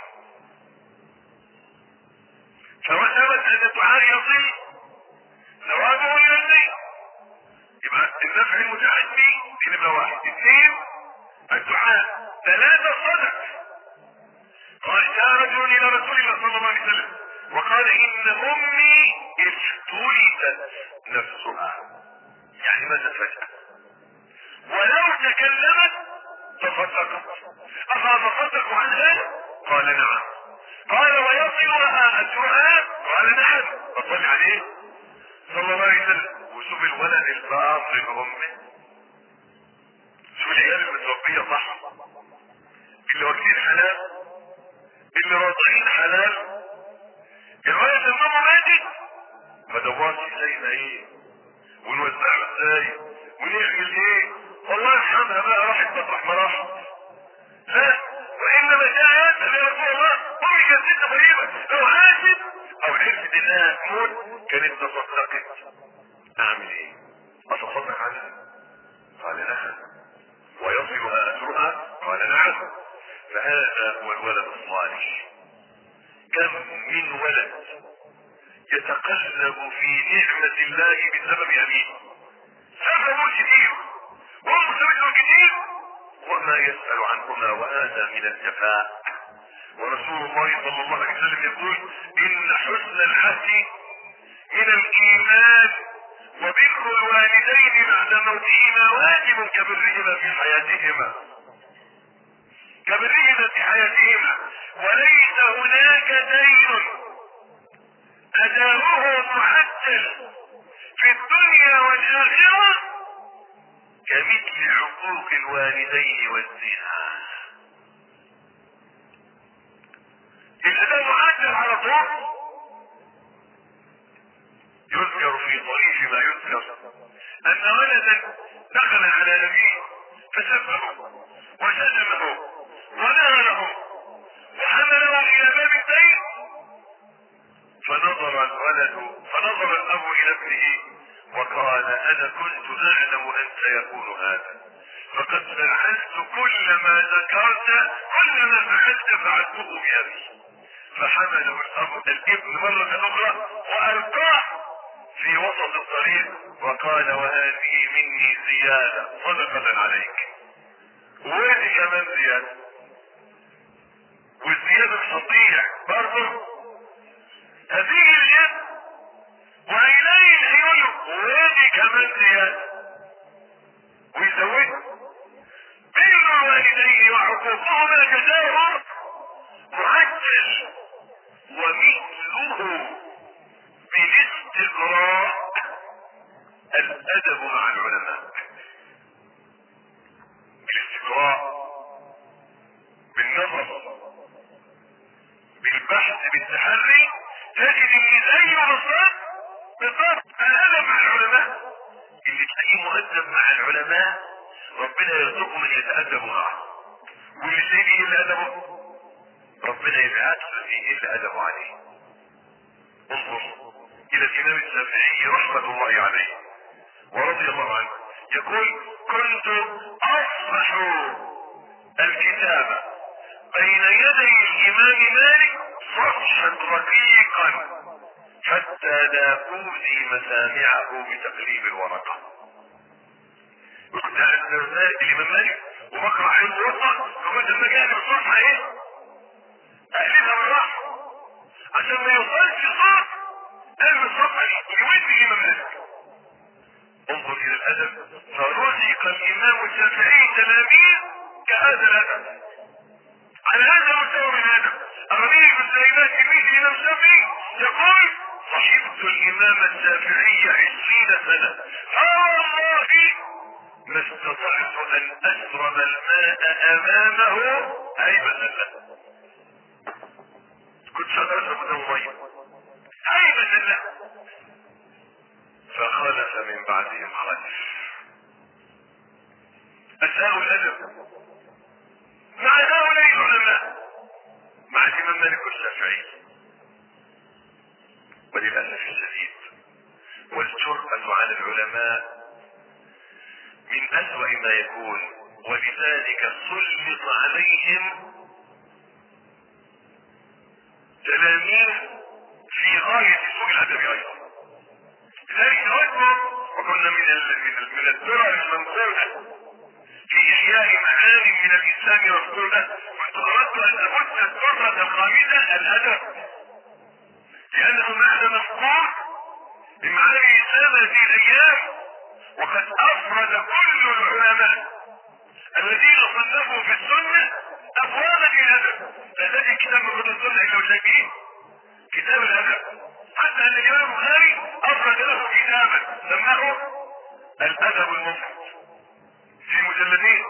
فوجبت ان الدعاء يصل ثوابه الى البيت. يبقى النفع المتعدي كلمه واحد. اثنين الدعاء. ثلاثة الصدق. قال جاء رجل الى رسول الله صلى الله عليه وسلم وقال ان امي افتلتت نفسها، يعني ماتت فجأة، ولو تكلمت تصدقت، افاتصدق عنها؟ قال نعم. قال ويصلها الدعاء؟ قال نعم. فصل عليه صلى الله عليه وسلم. وشوف الولد البار لامه، شوف العيال المتربيه صح، اللي واكلين حلال، اللي راضعين حلال. الولد الماما ماتت ما دورش ازاي ايه ونوزعها ازاي ونعمل ايه، والله يرحمها بقى راحت مطرح ما راحت. لا، وانما جاءت يا رسول الله امي كانت ست طيبه، لو عاشت او عرفت انها تموت كانت تصدقت، اعمل ايه؟ اتصدق عنها؟ قال نعم. ويصلها اجرها؟ قال نعم. فهذا هو الولد الصالح. كم من ولد يتقلب في نعمة الله بسبب أبيه، سببه كثير ومختلفه كثير وما يسأل عنهما، وهذا من الجفاء. ورسول الله صلى الله عليه وسلم يقول إن حسن العهد من الإيمان، وبر الوالدين بعد موتهما واجب كبرهما في حياتهما، كبرهما في حياتهما، وليس هناك دين أداؤه معجل في الدنيا والآخرة كمثل عقوق الوالدين والزنا. ده معدل على طول. يذكر في طريق ما يذكر ان ولدا دخل على نبيه فسبه وشتمه ونهله وحمله الى باب البيت، فنظر الاب الى ابنه وقال انا كنت اعلم ان سيكون هذا، فقد فعلت كل ما ذكرت، كل ما فعلته بأبي. فحمله الابن مرة اخرى والقاه في وسط الطريق وقال وهذه مني زيادة صدقة عليك. وهذه كمان زيادة، والزيادة تستطيع برضه هذه اليد وعيني العيون، وهذه كمان زيادة. ويزود بر والديه وعقوقهما جزاؤه معجل، ومثله بالاستقراء الادب مع العلماء. بالاستقراء، بالنظر، بالبحث، بالتحري، تجد ان زيه بالضبط الادب مع العلماء. اللي تلاقيه مؤدب مع العلماء ربنا يرزقه من يتأدب معه، واللي تلاقيه اللي ادبه ربنا يبعث فيه اللي ادبه عليه. انظر الى الامام الشافعي رحمة الله عليه ورضي الله عنه يقول كنت اصفح الكتاب بين يدي الامام مالك صفحا رقيقا حتى لا اوذي مسامعه بتقليب الورقة. وكنت الامام مالك وبقرا عليه الورقة، فكنت لما جاء الصفحة ايه اقلبها بالراحة عشان ما يوصلش صوت قلب الصفحة دي يودي الامام مالك. انظر الى الادب، فرزق الامام الشافعي تلاميذ كهذا الادب، على هذا المستوى من الادب. الربيع بن سليمان تلميذ الامام الشافعي يقول صحبت الامام الشافعي 20 سنة فوالله ما استطعت ان اشرب الماء امامه هيبة له. كنت شغال اشرب ميه هيبة له. فخلف من بعدهم خلف اساءوا الادب مع هؤلاء العلماء، مع الامام مالك والشافعي. وللاسف الشديد والجرأة على العلماء من اسوأ ما يكون، ولذلك سلط عليهم تلاميذ في غاية سوء الادب ايضا. لذلك نذكر وكنا من الدرر المنقولة في احياء معاني من الاسلام والسنة، كنت اردت ان ابث الدرة الخامسة الادب، لانه معنى مفقود بمعاني الاسلام هذه الايام. وقد افرد كل العلماء الذين صنفوا في السنة ابوابا الادب. لا تجد كتاب من كتب السنة الا وشايفين كتاب الادب، حتى ان الامام البخاري افرد له كتابا سماه الادب المفرد في مجلدين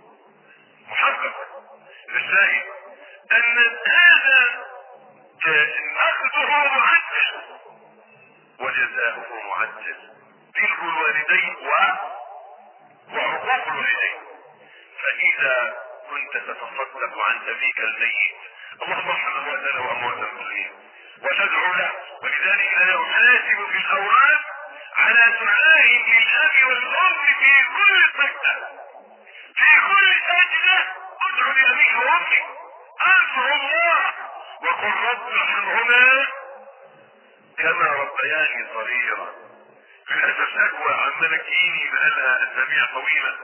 محقق. الشاهد ان هذا اخذه معجل وجزاؤه معجل. تلك الوالدين وعقوق الوالدين. فاذا كنت تتصدق عن ابيك الميت اللهم ارحم امواتنا واموات المسلمين وتدعو له، ولذلك لا يحاسب في الاوراد على دعاء للاب والام في كل سجده، في كل سجده ادعو لابيك وامك، انصر الله وقل رب ارحمهما كما ربياني صغيرا. للاسف شكوى عن ملكيني بقالها اسابيع طويله.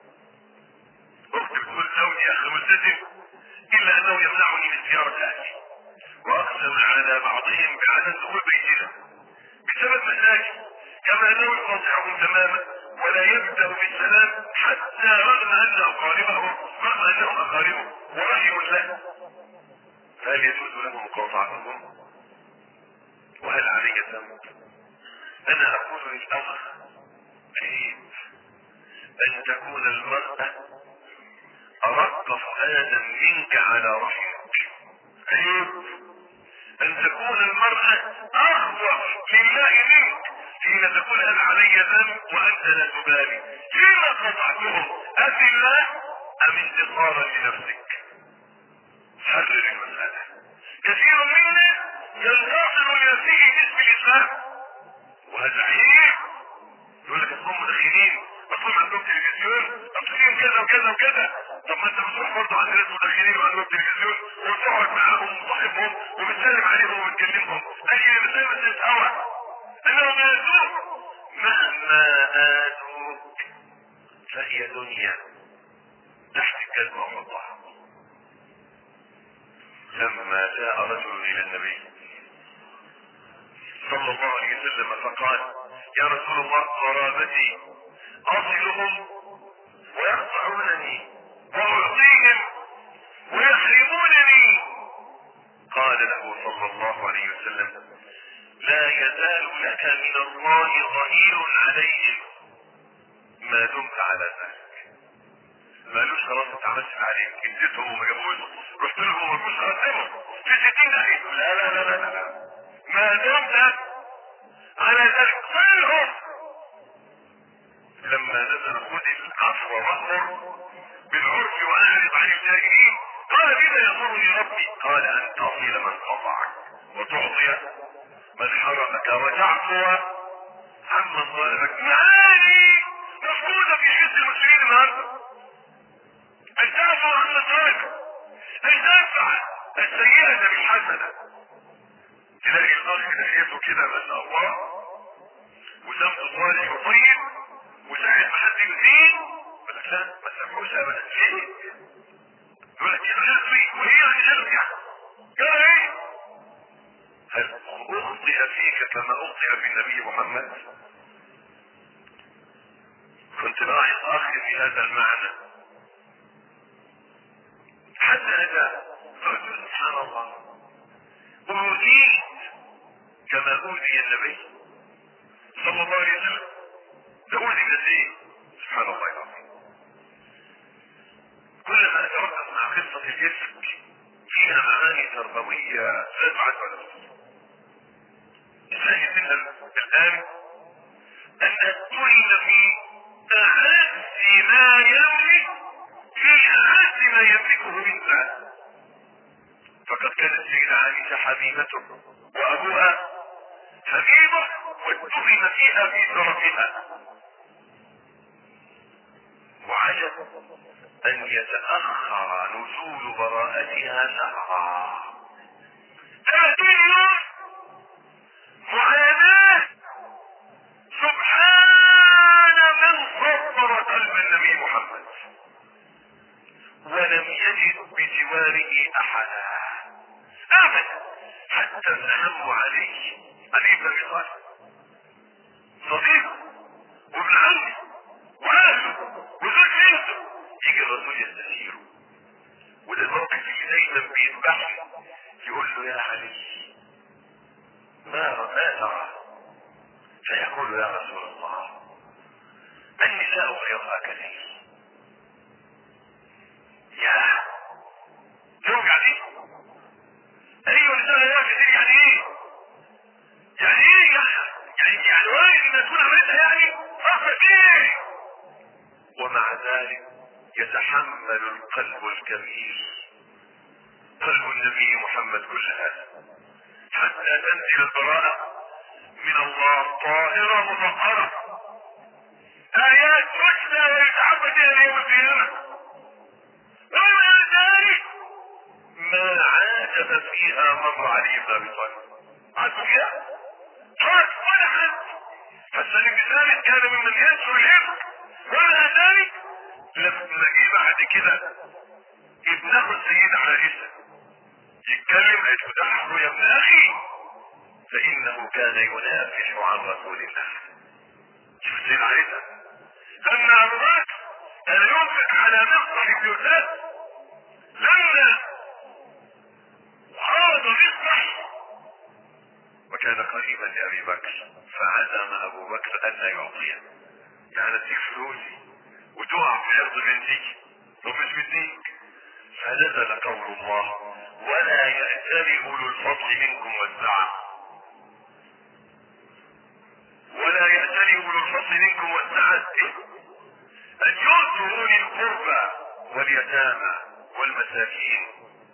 اختي بتقول زوجي اخ ملتزم الا انه يمنعني من زياره اهلي، واقسم على بعضهم بعدم دخول بيتنا بسبب مشاكل، كما انه يقاطعهم تماما ولا يبدا بالسلام حتى رغم انهم اقاربه ورحم له. فهل يجوز لهم مقاطعتهم؟ وهل علي ذنب؟ انا اقول للاخ عيب ان تكون المرأة ارق فؤادا منك على رحمك. عيب فلان علي ذنب وانت لا تبالي، فيما قطعتهم؟ افي الله ام انتصارا لنفسك؟ حرر المسألة. كثير منا ينتصر لنفسه باسم الاسلام، وهذا عيب. يقول لك اصلهم مدخنين، اصلهم عندهم تلفزيون، اصلهم كذا وكذا وكذا. طب ما انت بتروح برضه عند ناس مدخنين وعندهم تلفزيون وتقعد معاهم وتصاحبهم وبتسلم عليهم وبتكلمهم، اي مسألة تتهوى انهم يأذوك. مهما آذوك فهي دنيا تحت الكلب وحطها. لما جاء رجل الى النبي صلى الله عليه وسلم فقال: يا رسول الله، قرابتي اصلهم ويقطعونني واعطيهم ويحرمونني. قال له صلى الله عليه وسلم: لا يزال لك من الله ظهير عليهم ما دمت على ذلك. مالوش خلاص انت عملت عليك، اديتهم وما جابوش، رحت لهم وما جابوش خدمهم في 60 دقيقة. لا لا لا لا لا، ما دمت على ذلك صلهم. لما نزل خذ العفو وامر بالعرف واعرض عن الجاهلين، قال: بما يامرني ربي؟ قال: ان تصل من قطعك وتعطي من حرمك وتعفو عمن ظلمك. معاني مفقودة في حس المسلمين النهارده. ان تعفو عن من ظلمك، ان تدفع السيئة بالحسنة. تلاقي الاخ ناحيته كده ما شاء الله وسمته صالح وطيب، وساعد ما حد يؤذيه يقول لك لا ما تسامحوش ابدا. ليه؟ يقول لك غلطي، وهي يعني غلط يعني قال ايه؟ هل اخطئ فيك كما اخطئ في النبي محمد؟ كنت لاحظ اخي في هذا المعنى حتى اتى رجل سبحان الله اوذيت كما اوذي النبي صلى الله عليه وسلم. ده اوذي من ايه؟ سبحان الله العظيم. كلما اتركز مع قصة الإفك فيها معاني تربوية لا تعد ولا تحصى. الشاهد منها الآن أن اتهم في أعز ما يملك، في أعز ما يملكه من ذات. فقد كانت السيدة عائشة حبيبته وأبوها حبيبه، واتهم فيها في شرفها. وعجب ان يتأخر نزول براءتها شهرا. 30 يوم معاناة. سبحان من صبر قلب النبي محمد ولم يجد بجواره احدا ابدا، حتى الهم عليه علي بن ابي طالب صديقه وابن عمه واهله وزوج بنته، يجي الرسول يستشيره. وده الموقف اللي دايما بيذبحه، يقول له: يا علي ما ترى؟ فيقول: يا رسول الله، النساء غير هكذا. يا توقع دي؟ ايوه النساء غير هكذا يعني ايه؟ يعني ايه يعني واجب ان تكون عملتها يعني فقط ايه؟ ومع ذلك يتحمل القلب الكبير قلب النبي محمد كل هذا حتى تنزل البراءة من الله طاهرة مطهرة، آيات تتلى ويتعبد بها يوم القيامة. ومع ذلك ما عاتب فيها مر علي بن ابي طالب، عاتب فيها قال ولا حد. حسن بن ثابت كان ممن ينشر الحفظ، ومع ذلك لما جه بعد كده ابنه السيدة عائشة يتكلم هيتفتحه: يا ابن اخي، فانه كان ينافح عن رسول الله. شوف السيدة عائشة لما ابو بكر كان ينفق على مصطح بن يوسف، لما عرض مصطح وكان قريبا لابي بكر فعزم ابو بكر ان لا يعطيه، يعني اديك فلوسي وتقع في عرض بنتي ومش بديك. فنزل قول الله: ولا يأتل اولو الفضل منكم والسعة، ولا يأتل الفضل منكم والسعة ان يؤتوا اولي القربى واليتامى والمساكين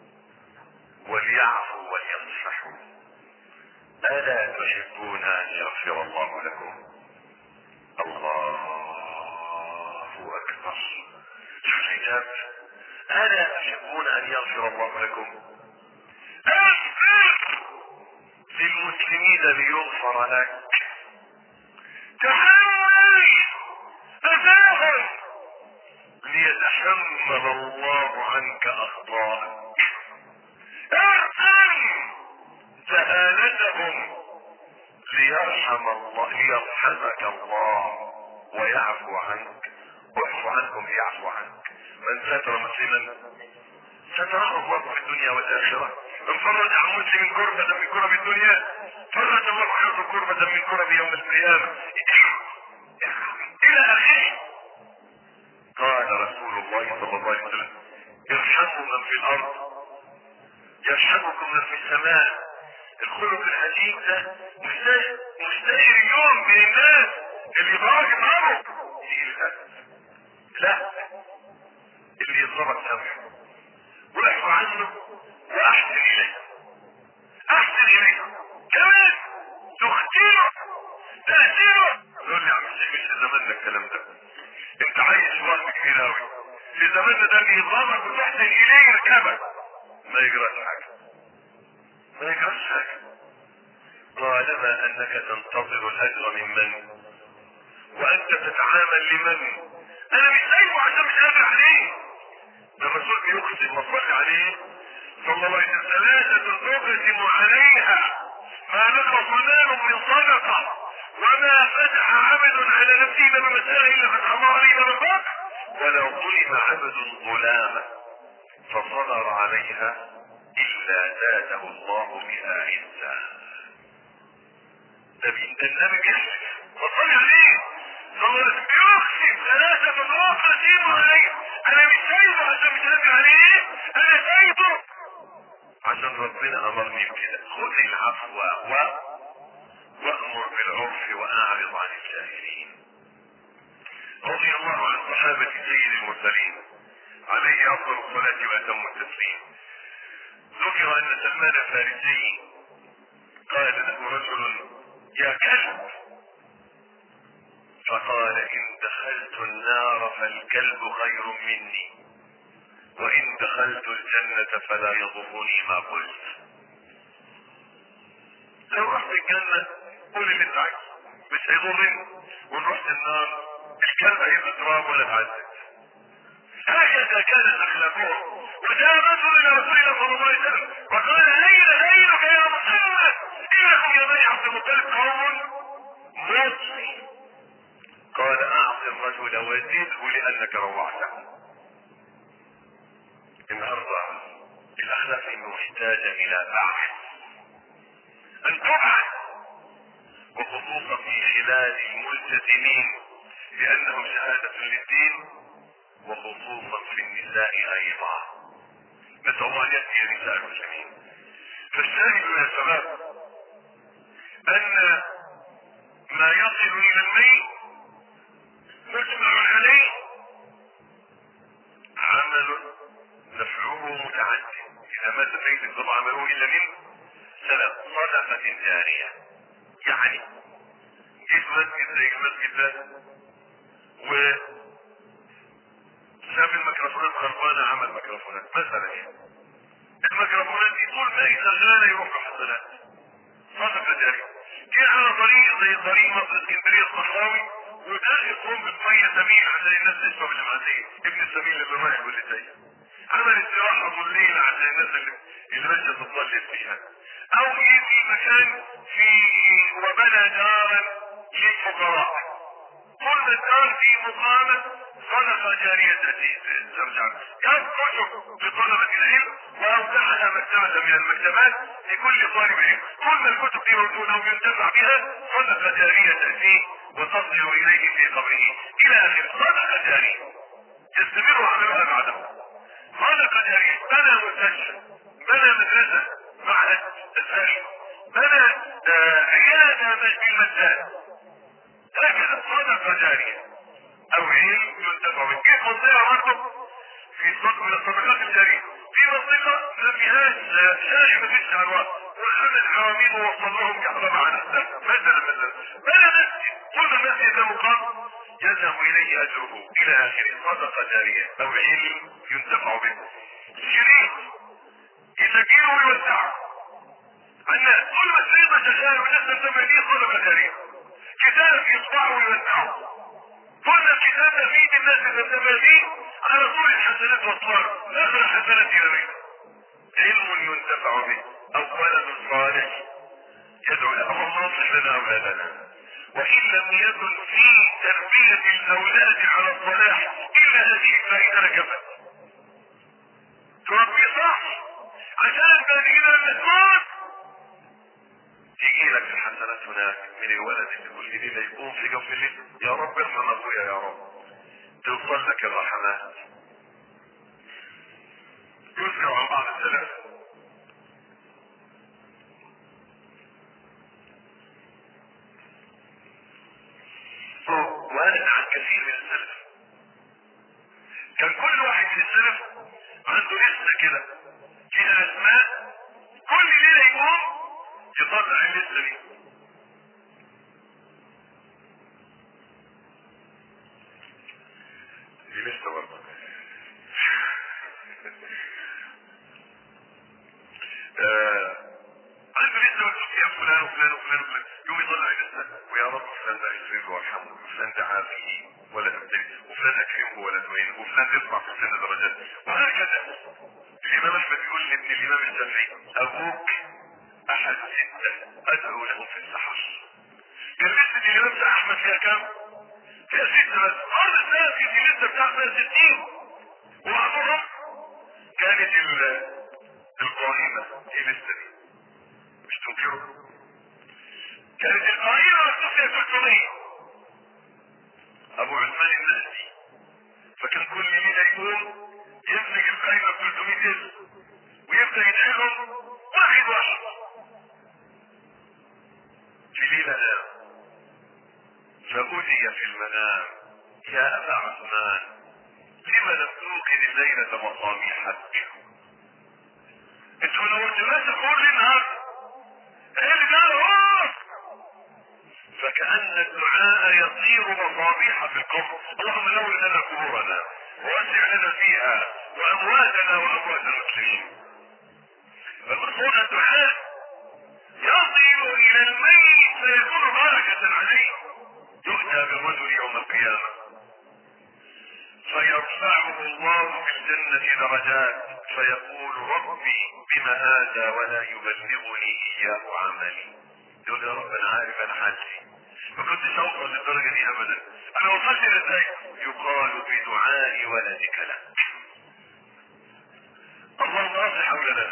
وليعفوا وليصفحوا. الا تحبون ان يغفر الله لكم؟ الله اكبر. شوف الكتاب، الا تحبون ان يغفر الله لكم؟ اغفر للمسلمين ليغفر لك، تحمل اذاهم ليتحمل الله عنك اخطاءك، ارحم جهالتهم ليرحمك الله ويعفو عنك، واعفو عنكم ليعفو عنك. من ستر مسلما ستره الله في الدنيا والاخره. من فرج عن مسلم كربة من كرب الدنيا فرج الله عنه كربة من كرب يوم القيامة الى اخره. قال رسول الله صلى الله عليه وسلم: ارحموا من في الارض يرحمكم من في السماء. الخلق الحديث ده مستشير اليوم من الناس اللي يضربك يضربه يجي للأسف، لا، اللي يضربك سامحه واعفو عنه واحسن اليه، احسن اليه كمان تختيره تأثيره. يقول لي يا عم الشيخ مش في زماننا الكلام ده، انت عايش وقت كبير اوي. في زماننا ده اللي يضربك وتحسن اليه يركبك ما يجراش حاجه، ما يجراش حاجه، طالما انك تنتظر الاجر من وانت تتعامل لمن. انا مش سايبه عشان مش قادر عليه. ده الرسول بيقسم وصل عليه صلى الله عليه وسلم: ثلاثة تقسم عليها ما نقص مال من صدقة وما فتح عبد على نفسه باب مساء الا فتح الله عليه باب الفقر، ولو ظلم عبد ظلامة فصبر عليها الا زاده الله بها عزا. ده النبي بيحلف وصل عليه صلى الله عليه وسلم بيقسم: ثلاثة تقسم عليه. انا مش سايبه عشان مش قادر عليه، انا سايبه عشان ربنا امرني بكده: خذ العفو وامر بالعرف واعرض عن الجاهلين. رضي الله عن صحابة سيد المرسلين عليه افضل الصلاة واتم التسليم. ذكر ان سلمان الفارسي قال له رجل: يا كلب، فقال: ان دخلت النار فالكلب خير مني، وان دخلت الجنة فلا يضرني ما قلت. لو رحت الجنة قول اللي انت عايزه مش هيضرني، وان رحت النار الكلب هيبقى تراب ولا تعذب. هكذا كانت اخلاقهم. وجاء رجل الى رسول الله صلى الله عليه وسلم وقال: ليلك يا محمد، انكم يا بني عبد المطلب قوم مصري. قال: اعط الرجل وزده لانك روعته. النهارده الاخلاق محتاجه الى بحث، ان تبحث، وخصوصا في خلال الملتزمين لانهم شهاده للدين، وخصوصا في النساء ايضا. نسال الله ان يهدي نساء المسلمين. فالشاهد يا شباب ان ما يصل الى الميت مجمع عليه عمل نفعه متعدد. اذا مات الميت انقضى عمله الا من صدقة جارية. يعني جيت مسجد زي المسجد ده وشاف الميكروفونات خربانة عمل ميكروفونات مثلا، يعني الميكروفونات دي طول ما هي شغالة يروح له حسنات، صدقة جارية. جه على طريق زي طريق مصر اسكندرية الصحراوي وداخل قوم بالمية سبيل عشان الناس تشرب اللي معدية، ابن السبيل اللي رايح واللي جاي، عمل استراحة بالليل عشان الناس اللي ماشية تتصلي فيها، او يبني مكان في وبنى دارا للفقراء. طول ما الدار دي مقامة صدقة جارية ترجع. كان كتب لطلبة العلم واوزعها مكتبة من المكتبات لكل طالب علم. طول ما الكتب دي موجودة وينتفع بها صدقة جارية تأتيه وتصل اليه في قبره الى اخر. صدقة جارية يستمر عملها بعدها. صدقة جارية بنى مستشفى، بنى مدرسة، معهد ازهري، بنى عيادة بالمجان. هكذا صدقة صدقة جارية او علم ينتفع به. كيف منطقة برضه في صدق من الصدقات الجارية، في منطقة ما فيهاش شارع ما فيش شهوات وخذ الحرامين ووصل لهم كهرباء على السقف مثلا بلا مسجد، كل مسجد له مقام يذهب اليه اجره الى اخره. صدقة جارية او علم ينتفع به. شريط يسجله ويوزعه الناس، كل ما الشريط شغال والناس تنتبه ليه صدقة جارية. كتاب يطبعه ويوزعه، كل الكتاب يفيد الناس تنتبه ليه على طول الحسنات والصور اخر الحسنات الى بيته. علم ينتفع به او ولد صالح يدعو له. اللهم اصلح لنا اولادنا، وان لم يكن في تربية الاولاد على الصلاح الا هذه الفائدة لكفت. تربي صح عشان تجي لما تموت تيجي لك الحسنات هناك من الولد اللي كل ليله يقوم في جوف الليل يا رب ارحم ابويا يا رب، توصل لك الرحمات. يذكر عن بعض السلف وارد عن كثير من السلف، كان كل واحد من السلف عنده لسه كده فيها اسماء كل ليله يقوم يطلع اللسه دي. دي لسه برضه عنده لسه مكتوب فيها فلان وفلان وفلان وفلان، يقوم يطلع لسه ويا رب فلان ده يغفر له ويرحمه، وفلان ده عافيه ولا تبتلي، وفلان اكرمه ولا تهينه، وفلان يرفع في السنه درجات، وهكذا. الامام احمد يقول لابن الامام الشافعي ابوك احد سته ادعو له في السحر. كان لسه الامام احمد فيها كام؟ فيها سته بس. بعض الناس في لسه بتاعتها 60 وبعضهم كانت القائمه هي لسه دي مش تنكره، كانت القائمه مكتوب فيها 300. ابو عثمان النهدي فكان كل ليله يقوم يمسك القائمه ب 300 اسم ويبدا يدعيهم واحد واحد. في ليله نام فأتي في المنام يا أبا عثمان لما لم توقد الليلة مصابيحك؟ انتوا لو التماسك كل النهار ايه اللي قال؟ فكأن الدعاء يطير مصابيح في القبر. اللهم نور لنا قبورنا ووسع لنا فيها وأمواتنا وأموات المسلمين. فالمقصود الدعاء يصل إلى الميت فيكون بركة عليه. يؤتى بالرجل يوم القيامة فيرفعه الله في الجنة درجات فيقول ربي بما هذا ولا يبلغني إياه عملي. يقول يا رب أنا عارف أنا حالتي ما كنتش أوصل للدرجة دي أبدا، أنا وصلت إزاي؟ يقال بدعاء ولدك لك. اللهم أصلح أولادنا.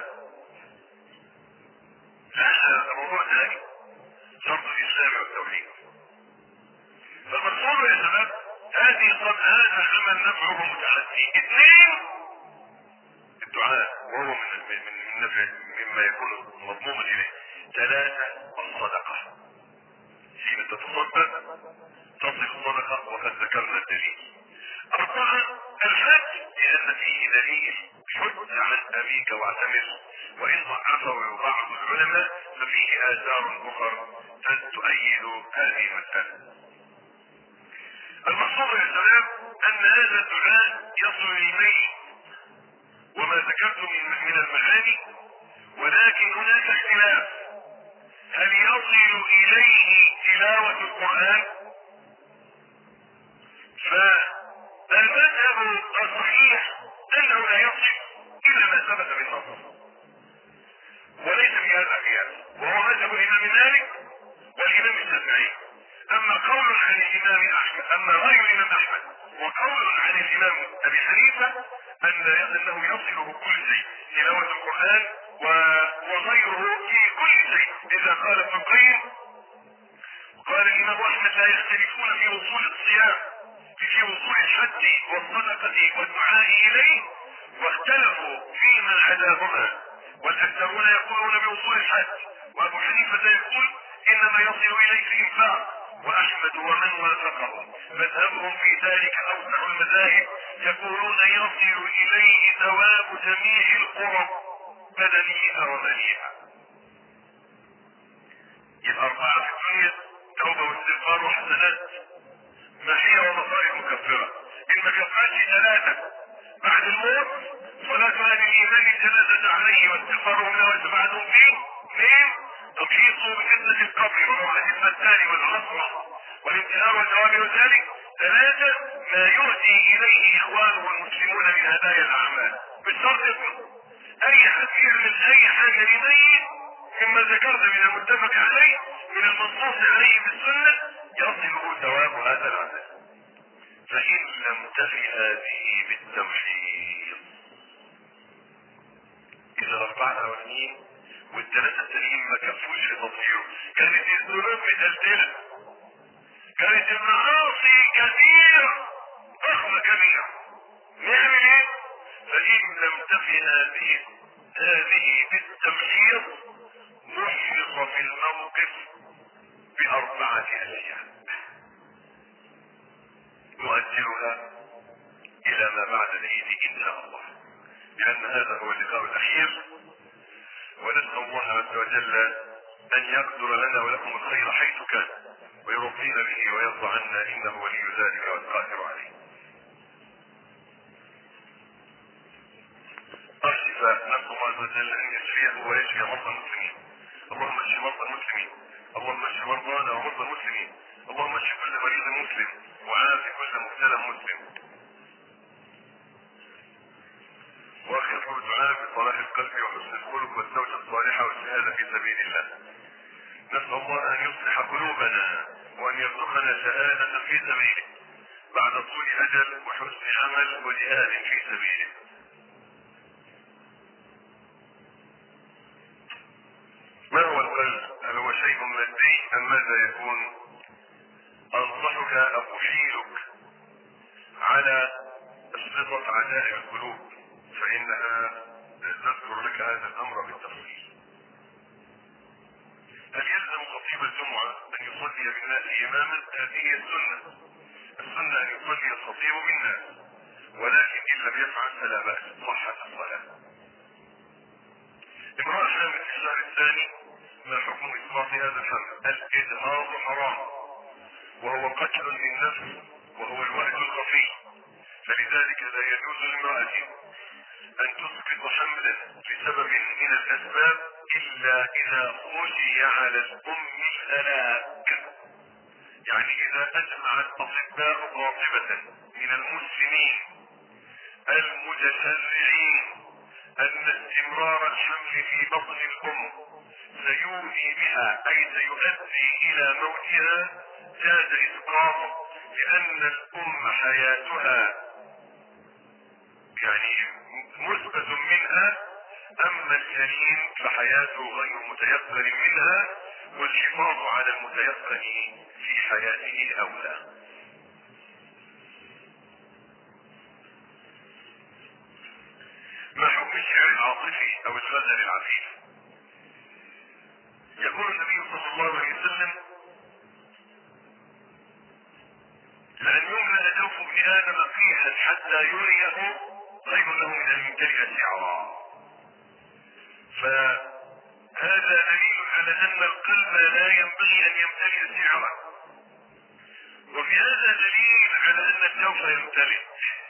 لا هذا موضوع ثاني، شرط الإسلام والتوحيد. فالمقصود يا شباب هذا عمل نفعه متعدي. 2 الدعاء وهو من نفع مما يكون مضموما اليه. 3 الصدقة، حين تتصدق تصل الصدقة وقد ذكرنا الدليل. 4 الحج لأن فيه دليل حج عن أبيك واعتمر، وإن ضعفه بعض العلماء ففيه آثار أخرى تؤيد هذه المسألة. المقصود يا شباب ان هذا الدعاء يصل للميت وما ذكرت من المعاني، ولكن هناك اختلاف هل يصل اليه تلاوة القرآن؟ فالمذهب الصحيح انه لا يصل الا ما ثبت بالنص وليس في هذا القياس، وهو مذهب الامام مالك والامام الشافعي. اما قول عن الامام احمد، اما راي الامام احمد وقول عن الامام ابي حنيفه انه يصله كل شيء تلاوه القران وغيره في كل شيء. اذا قال ابن القيم قال الامام احمد لا يختلفون في وصول الصيام في وصول الحج والصدقه والدعاء اليه، واختلفوا فيما عداهما، والاكثرون يقولون بوصول الحج، وابو حنيفه يقول انما يصل اليه الانفاق. واحمد ومن وافقه مذهبهم في ذلك اوسع المذاهب، يقولون يصل اليه ثواب جميع القرب بدنيها وماليها. الاربعه في الدنيا توبه واستغفار وحسنات محيه ومصائب مكفره. المكفرات ثلاثه: بعد الموت صلاه اهل الايمان الجنازه عليه واستغفارهم له وشفاعتهم فيه. اثنين: تمحيصه بفتنه القبر وروعه الفتان والعصره والامتهان والجواب وذلك. ثلاثه: ما يهدي اليه اخوانه المسلمون من هدايا الاعمال. بالشرط اي حد يعمل اي حاجه لميت مما ذكرت من المتفق عليه من المنصوص عليه في السنه يصله ثواب هذا العمل. فان لم تفي هذه بالتمحيص، اذا رفعها واثنين والثلاثه التانيين ما كفوش في تطهيره، كانت الذنوب مدلدله، كانت المعاصي كثيره ضخمه كبيره. نعمل ايه؟ فان لم تفي هذه بالتمحيص محرص في الموقف بأربعة أشياء نؤجلها إلى ما بعد العيد إن شاء الله، لأن هذا هو اللقاء الأخير، ونسأل الله عز وجل أن يقدر لنا ولكم الخير حيث كان ويرضينا به ويرضى عنا، إنه ولي ذلك والقادر عليه. الشفاء نسأل الله عز وجل أن يشفيه ويشفي مرضى المسلمين. اللهم اشف مرضى المسلمين، اللهم اشف مرضانا ومرضى المسلمين، اللهم اشف كل مريض مسلم وعاف كل مبتلى مسلم. واخر دعاء بصلاح القلب وحسن الخلق والزوجة الصالحة والشهادة في سبيل الله. نسأل الله أن يصلح قلوبنا وأن يرزقنا شهادة في سبيله بعد طول أجل وحسن عمل وجهاد في سبيله. ما هو القلب؟ هل هو شيء مادي أم ماذا يكون؟ أنصحك أو أشيرك على اسقاط عجائب القلوب، فإنها تذكر لك هذا الأمر بالتفصيل. هل يلزم خطيب الجمعة أن يصلي بالناس إماما؟ هذه السنة. السنة أن يصلي الخطيب بالناس، ولكن إن لم يفعل فلا بأس، صحت الصلاة. امرأة حامل في الشهر الثاني، ما حكم إسقاط هذا الحمل؟ الإجهاض حرام، وهو قتل للنفس، وهو الوهج الخفي، فلذلك لا يجوز لامرأة أن تسقط حملا لسبب من الأسباب إلا إذا خشي على الأم الهلاك. يعني إذا أجمع الأطباء قاطبة من المسلمين المتشرعين أن استمرار الحمل في بطن الأم سيؤذي بها أي سيؤدي إلى موتها، جاز إسقاطه، لأن الأم حياتها يعني مثبت منها، أما الجنين فحياته غير متيقن منها، والحفاظ على المتيقن في حياته أولى. ما حكم الشعر العاطفي أو الغزل العفيف؟ يقول النبي صلى الله عليه وسلم: لأن يملأ جوف ابن آدم قيحا حتى يريه خير له من أن يمتلئ شعرا. فهذا دليل على أن القلب لا ينبغي أن يمتلئ شعرا، وفي هذا دليل على أن الجوف يمتلئ،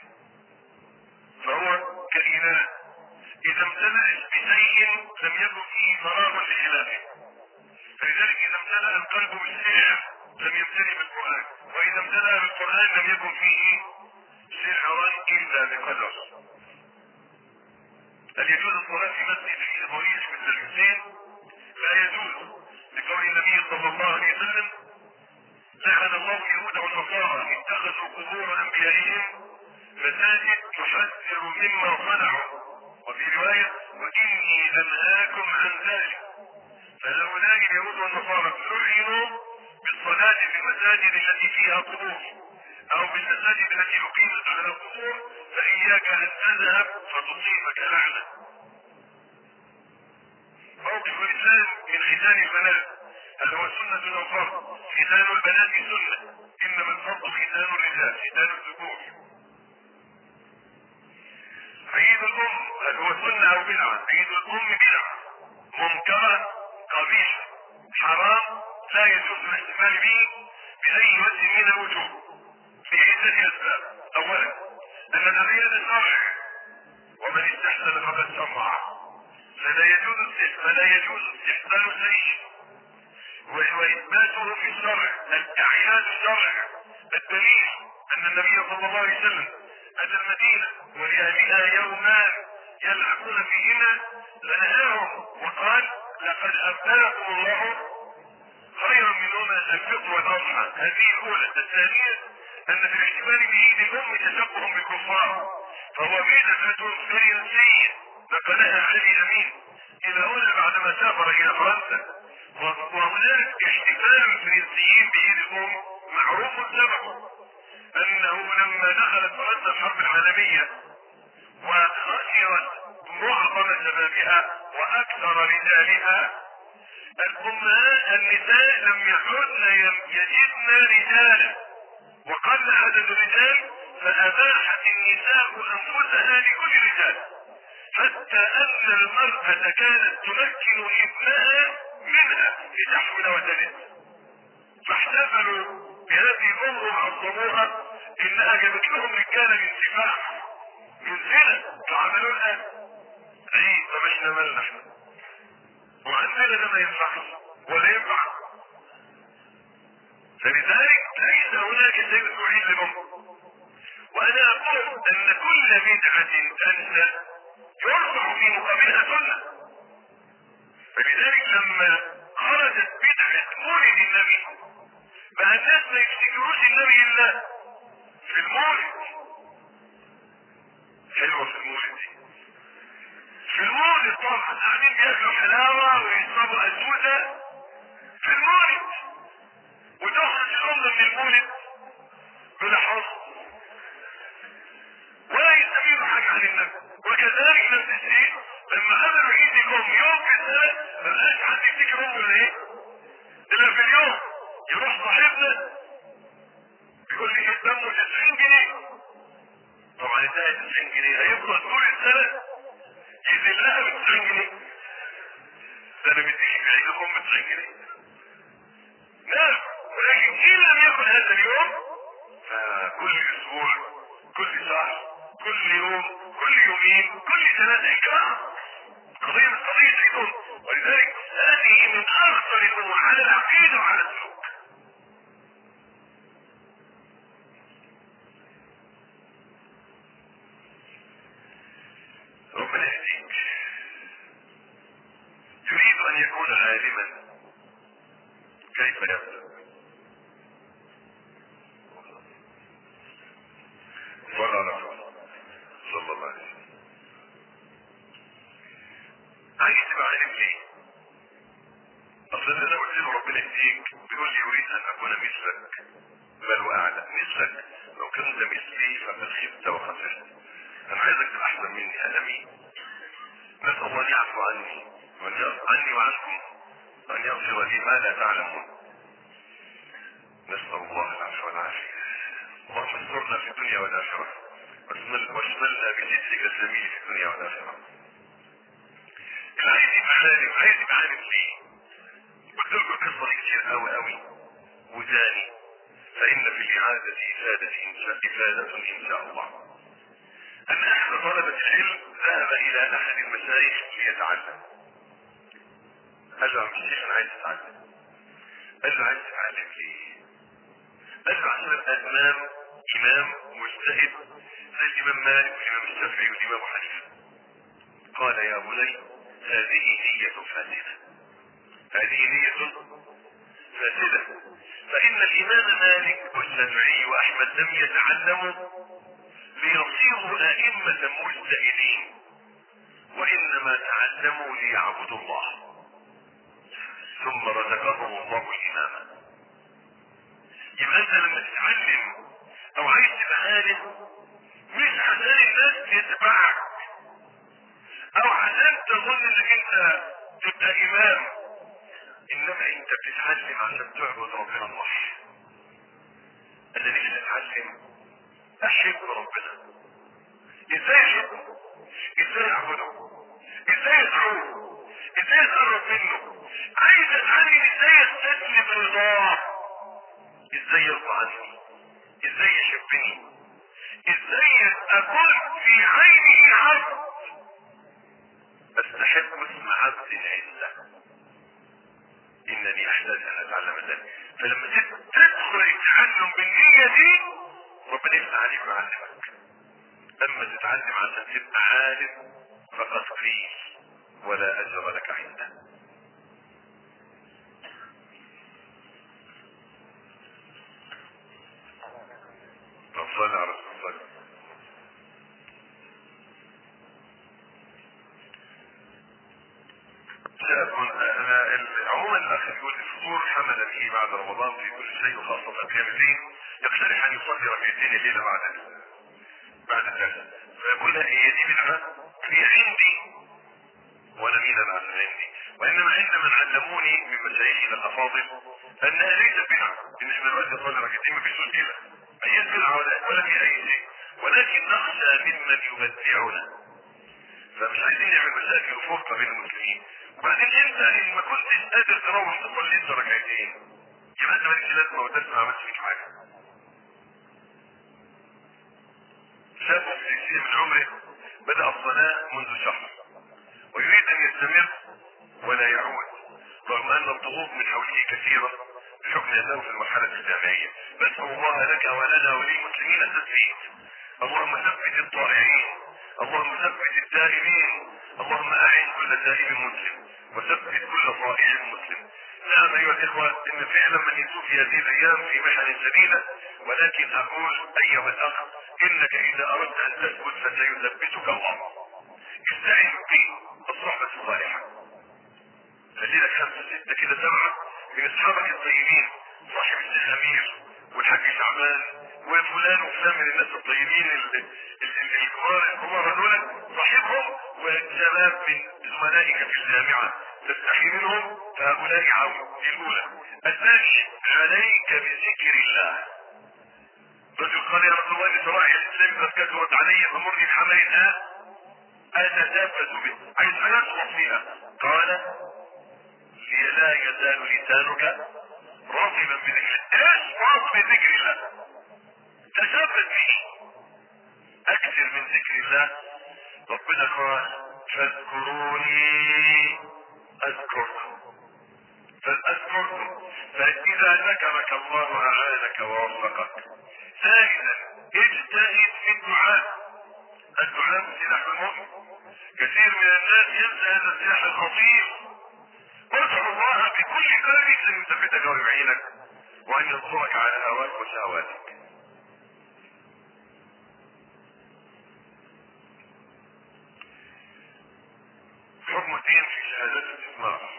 فهو كالإناء إذا امتلأ بشيء لم يكن فيه فراغ لخلافه، فلذلك إذا امتلأ القلب بالشعر لم يمتلئ بالقرآن، وإذا امتلأ بالقرآن لم يكن فيه شعرا إلا بقدر. هل يجوز الصلاة في مسجد فيه ضريح مثل الحسين؟ لا يجوز، لقول النبي صلى الله عليه وسلم: لعن الله اليهود والنصارى اتخذوا قبور أنبيائهم مساجد تحذر مما صنعوا، وفي رواية: وإني أنهاكم عن ذلك. فهؤلاء اليهود والنصارى لعنوا بالصلاة في المساجد التي فيها قبور أو بالمساجد التي أقيمت على القبور، فإياك أن تذهب فتصيبك لعنة. موقف الإسلام من ختان البنات، هل هو سنة او فرض؟ ختان البنات سنة، انما الفرض ختان الرجال، ختان الذكور. عيد الام هل هو سنة او بدعة؟ عيد الام بدعة منكرة قبيحة حرام، لا يجوز الاحتفال به بأي وجه من الوجوه لعدة أسباب. أولا أن الأبيض الشرع ومن استحسن فقد شرع، فلا يجوز استحسان شيء وإثباته في الشرع. الأعياد الشرع الدليل أن النبي صلى الله عليه وسلم أتى المدينة ولأهلها يومان يلعبون فيهما فنهاهم وقال لقد أبدلكم الله خيرا منهما الفطر والأضحى. هذه الأولى. الثانية أن في الاحتفال بعيد الأم تشبه بالكفار، فهو بدعة فرنسية نقلها علي أمين إلى هنا بعدما سافر إلى فرنسا. وهناك احتفال الفرنسيين بعيد الأم معروف سببه أنه لما دخلت فرنسا الحرب العالمية وخسرت معظم شبابها وأكثر رجالها، الأمهات النساء لم يعدن يجدن رجالا وقل عدد الرجال، فأباحت النساء أنفسها لكل رجال، حتى أن المرأة كانت تمكن ابنها منها لتحمل وتلد. فاحتفلوا بهذه الأم وعظموها إنها جابت لهم رجالة من سفاح من زنا، فعملوا لها عيد فمشنا مالنا احنا، وعندنا ده ما ينفعش ولا ينفع. فلذلك ليس هناك شيء تعيد للأم. وأنا أقول أن كل بدعة تنسى يرفع في مقابلها سنة. فلذلك لما خرجت بدعة مولد النبي بقى الناس ما يفتكروش النبي إلا في المولد. حلوة في المولد دي، في المولد طبعا قاعدين بياكلوا حلاوة ويشربوا أسودة في المولد، وتخرج الأم من المولد بلا حظ ولا يستفيدوا حاجة عن النبي. وكذلك نفس الشيء لما عملوا عيد الأم يوم في السنة ما بقاش حد يفتكر أمه ولا إيه؟ إلا في اليوم يروح صاحبنا يقول لي قدامه 90 جنيه. طبعا انتهى 90 جنيه هيفضل طول السنة يذلها ب 90 جنيه. ده انا مديك في عيد الأم 90 جنيه. نعم، ولكن إن لم يكن هذا اليوم فكل أسبوع كل شهر كل يوم كل يومين كل ثلاثة إكرام. قضية مش قضية عيدهم. ولذلك هذه من أخطر الأمور على العقيدة وعلى السلوك. ربنا يهديك. يريد أن يكون عالما كيف يبدأ؟ صلى الله عليه وسلم. عايز تبقى عالم ليه؟ اصل انا قلت له ربنا يهديك بيقول لي اريد ان اكون مثلك بل واعلى. مثلك لو كنت مثلي فقد خبت وخسرت. انا عايزك تبقى احسن مني. انا مين؟ نسال الله ان يعفو عني عني وعنكم وان يغفر لي ما لا تعلمون. نسال الله العفو والعافيه. اللهم استرنا في الدنيا والاخره واشملنا بسترك الجميل في الدنيا والاخره. عايز يبقى عالم. عايز يبقى عالم ليه؟ قلت لكم القصه دي كتير قوي وتاني. فان في الاعاده افاده ان شاء الله. ان احد طلبه العلم ذهب الى احد المشايخ ليتعلم. قال له يا شيخ انا عايز اتعلم. قال له عايز تتعلم ليه؟ قال له عشان ابقى امام مجتهد زي الامام مالك والامام الشافعي والامام حنيفه. قال يا بني هذه نية فاسدة. هذه نية فاسدة. فإن الإمام مالك والشافعي وأحمد لم يتعلموا ليصيروا أئمة مجتهدين، وإنما تعلموا ليعبدوا الله، ثم رزقهم الله الإمامة. يبقى أنت لما تتعلم أو عايز تبقى عالم مش عشان الناس تتبعك او عشان تظن انك انت تبقى امام، انما انت تتعلم عشان تعبد ربنا صح. انا نفسي اتعلم احب ربنا. ازاي احبه؟ ازاي اعبده؟ ازاي ادعوه؟ ازاي اتقرب منه؟ عايز اتعلم ازاي استسلم رضاه، ازاي يرضى عني، ازاي يحبني، ازاي اكون في عينه عبد استحق اسم عبد عنده. انني احتاج ان اتعلم ذلك. فلما تدخل التعلم بالنية دي ربنا يفتح عليك ويعلمك. اما تتعلم عشان تبقى عالم فقد قيل ولا اجر لك عنده. صلى على رسول الله. عموما الاخ يقول الفطور حمل به بعد رمضان في كل شيء وخاصة قيام الليل، يقترح ان يصلي ركعتين الليلة بعد الدرس. فيقول لا هي دي بدعة في عندي وانا مين انا عشان عندي، وانما عند من علموني من مشايخنا الافاضل انها ليست بدعة. بالنسبة للوقت يصلي ركعتين مفيش مشكلة، هي بدعة ولا في اي شيء، ولكن نخشى ممن يبدعنا، فمش عايزين نعمل مشاكل وفرقة بين المسلمين. وبعدين انت ان ما كنتش قادر تروح تصلي انت ركعتين يبقى انت مالكش لازمه والدرس ما عملش فيك حاجه. شاب في كثير من عمره بدا الصلاه منذ شهر ويريد ان يستمر ولا يعود، رغم ان الضغوط من حوله كثيره بحكم انه في المرحله الجامعيه. نسال الله لك ولنا وللمسلمين التثبيت. اللهم ثبت الطائعين، اللهم ثبت التائبين، اللهم اعن كل تائب مسلم وثبت كل طائع مسلم. نعم ايها الاخوه ان فعلا من يسوء في هذه الايام في محن شديده، ولكن اقول ايها الاخ انك اذا اردت ان تثبت فسيثبتك الله. استعن بالصحبه الصالحه، خليلك 5 6 كده 7 من اصحابك الطيبين، صاحب الشيخ امير والحاج شعبان وفلان وفلان من الناس الطيبين الكبار هذول، صاحبهم وشباب من زملائك في الجامعه تستحي منهم، فهؤلاء عون. دي الاولى. الثاني عليك بذكر الله. رجل قال يا رسول الله لشرائع الاسلام قد كثرت علي فمرني بحمل اتثبت به، عايز حاجات تفصيلها. قال لا يزال لسانك رطبا بذكر الله. ايش رطب بذكر الله؟ تثبت به، اكثر من ذكر الله. ربنا قال فاذكروني اذكركم، فاذكركم، فاذا ذكرك الله اعانك ووفقك. ثالثا اجتهد في الدعاء. الدعاء سلاح المؤمن. كثير من الناس ينسى هذا السلاح الخطير. وادعو الله بكل قلبك ان يثبتك ويعينك وان ينصرك على هواك وشهواتك. حكم الدين في شهادات الاستثمار.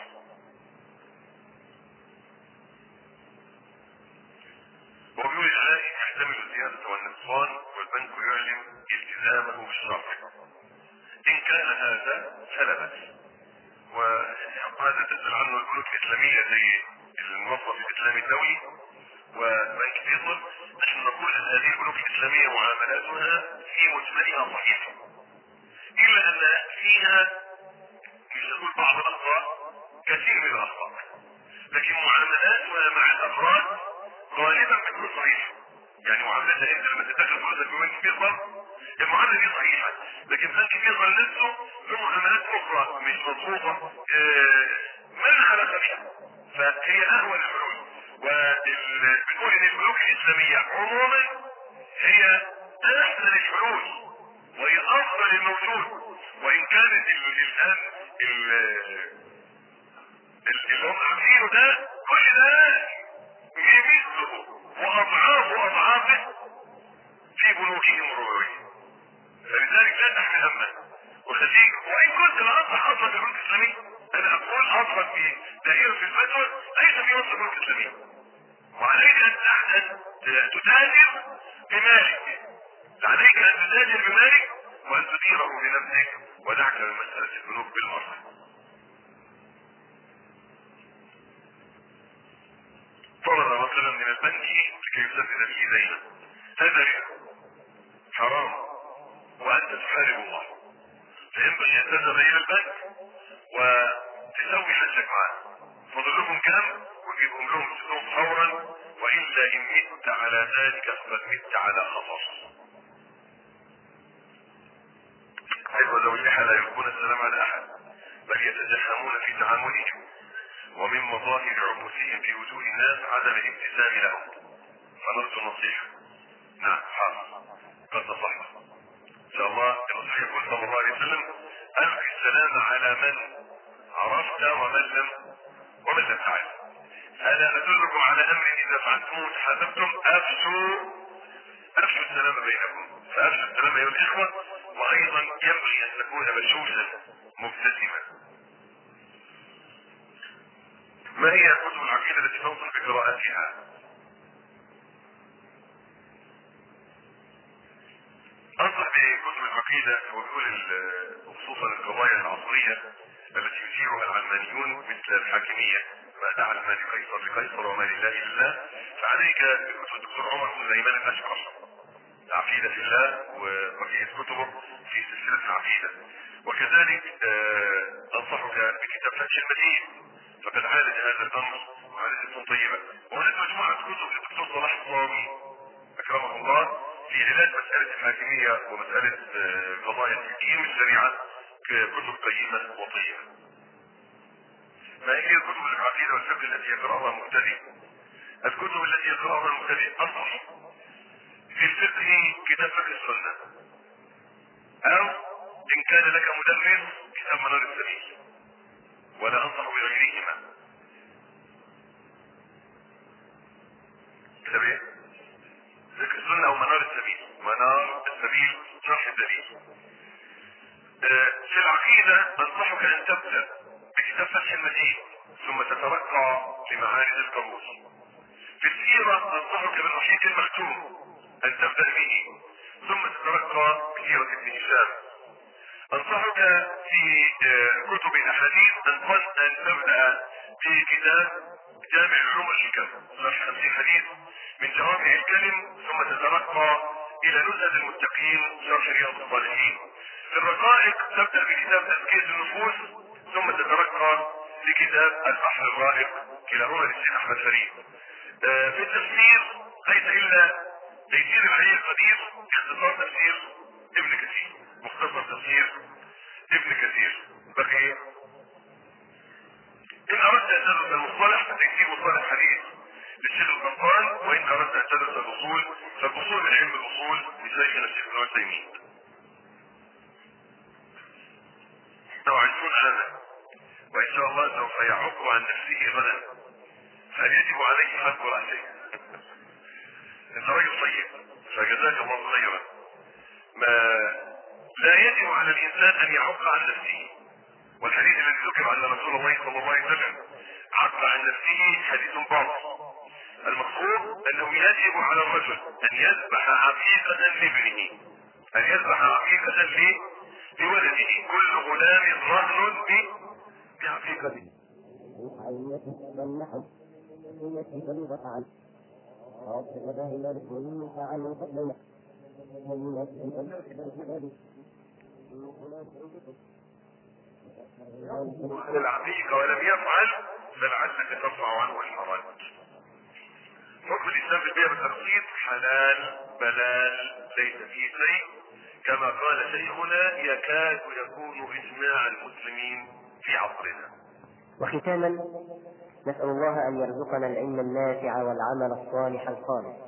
وبيقول الآية يحتمل الزيادة والنقصان والبنك يعلن التزامه بالشرع. إن كان هذا فلا بأس. وهذا تسأل عنه البنوك الإسلامية زي المنظمة الإسلامي الدولي وبنك فيصل. نحن نقول أن هذه البنوك الإسلامية معاملاتها في مجملها صحيحة، إلا أن فيها يشغل بعض الأخطاء، كثير من الأخطاء، لكن معاملاتها مع الأفراد غالبا بتكون صحيحة. يعني معاملتها انت لما تدخل فلوسك ببنك فيصل المعاملة دي صحيحة، لكن بنك فيصل نفسه له معاملات أخرى مش مضبوطة ما لها علاقة بها، فهي أهون الحلول. وبنقول إن البنوك الإسلامية عموما هي أحسن الحلول وهي أفضل الموجود، وإن كانت الآن اللي هم عاملينه ده كل ده بمثله واضعافه في بنوكهم الربويه. فلذلك لا تحمل هما وخليك، وان كنت لا انصح اصلا بالبنوك الاسلامي، انا اقول اصلا في دائره الفتوى ليس في وصف البنوك الاسلامي، وعليك ان تتاجر بمالك، عليك ان تتاجر بمالك وان تديره بنفسك ودعك من مساله البنوك بالمره. مثلا من البنك لكي يسدد به دينا، هذا ربا حرام وانت تحارب الله. فينبغي ان تذهب الى البنك وتسوي حجك معاه، فاضل لهم كام وتجيبهم لهم تدوم فورا، والا ان مت على ذلك فقد مت على خطر. حلو ذوي اللحى لا يلقون السلام على احد بل يتجهمون في تعاملهم، ومن مظاهر عبوسهم في وجوه الناس عدم الابتسام لهم. فنرجو النصيحه. نعم حاضر قد نصحت ان شاء الله. الرسول يقول صلى الله عليه وسلم القي السلام على من عرفت ومن لم تعرف. الا ادلكم على امر اذا فعلتم وتحاسبتم افشوا السلام بينكم. فافشوا السلام ايها الاخوه، وايضا ينبغي ان تكون بشوشا مبتسما. ما هي كتب العقيده التي تنصح بقراءتها؟ انصح بكتب العقيده وبيقول خصوصا القضايا العصريه التي يثيرها العلمانيون مثل الحاكميه، ما دعا المال قيصر لقيصر وما لله الا، فعليك بكتب الدكتور عمر بن سليمان الاشقر عقيده الله وبقيه كتبه في سلسله العقيده. وكذلك انصحك بكتاب فتح المجيد فقد عالج هذا الامر وعالجه طيبه. وهناك مجموعه كتب للدكتور صلاح الصاوي اكرمه الله في علاج مساله الحاكميه ومساله قضايا الدين والشريعه، كتب قيمه وطيبه. ما هي كتب العقيده والفقه التي يقراها المبتدئ؟ الكتب التي يقراها المبتدئ انصح في الفقه كتاب فقه السنه، او ان كان لك مدرس كتاب منار السبيل، ولا انصح بغيرهما. كتاب ايه؟ فقه السنه او منار السبيل شرح الدليل. في العقيده انصحك ان تبدا بكتاب فتح المجيد ثم تترقى لمعارج القبول. في السيره انصحك بالرحيق المختوم ان تبدا به ثم تترقى بسيره ابن هشام. انصحك في كتب الاحاديث ان تبدا في كتاب جامع العلوم والحكم شرح 50 حديث من جوامع الكلم، ثم تترقى الى نزهة المتقين شرح رياض الصالحين. في الرقائق تبدا بكتاب تزكية النفوس ثم تترقى لكتاب البحر الرائق كلاهما للشيخ احمد فريد. في التفسير ليس الا تيسير العلي القدير باختصار تفسير ابن كثير، مختصر تفسير ابن كثير. بقي ان اردت ان تدرس المصطلح فتيسير مصطلح حديث للشيخ القطان، وان اردت ان تدرس الاصول فالاصول من علم الاصول لشيخنا الشيخ ابن عثيمين. توعدون هذا وان شاء الله سوف يعق عن نفسه غدا، فهل يجب عليه حق راسه؟ انت رجل طيب فجزاك الله خيرا. ما لا يجب على الانسان ان يعق عن نفسه، والحديث الذي ذكر ان رسول الله صلى الله عليه وسلم عق عن نفسه حديث باطل. المقصود انه يجب على الرجل ان يذبح عقيقة لابنه، ان يذبح عقيقة لولده. كل غلام رهن بعقيقته. عن العقيقة ولم يفعل فلعلك ترفع عنه الحرج. حكم الاسلام في البيع بالتقسيط حلال بلال ليس فيه شيء، كما قال شيخنا يكاد يكون اجماع المسلمين في عصرنا. وختاما نسأل الله أن يرزقنا العلم النافع والعمل الصالح الخالص.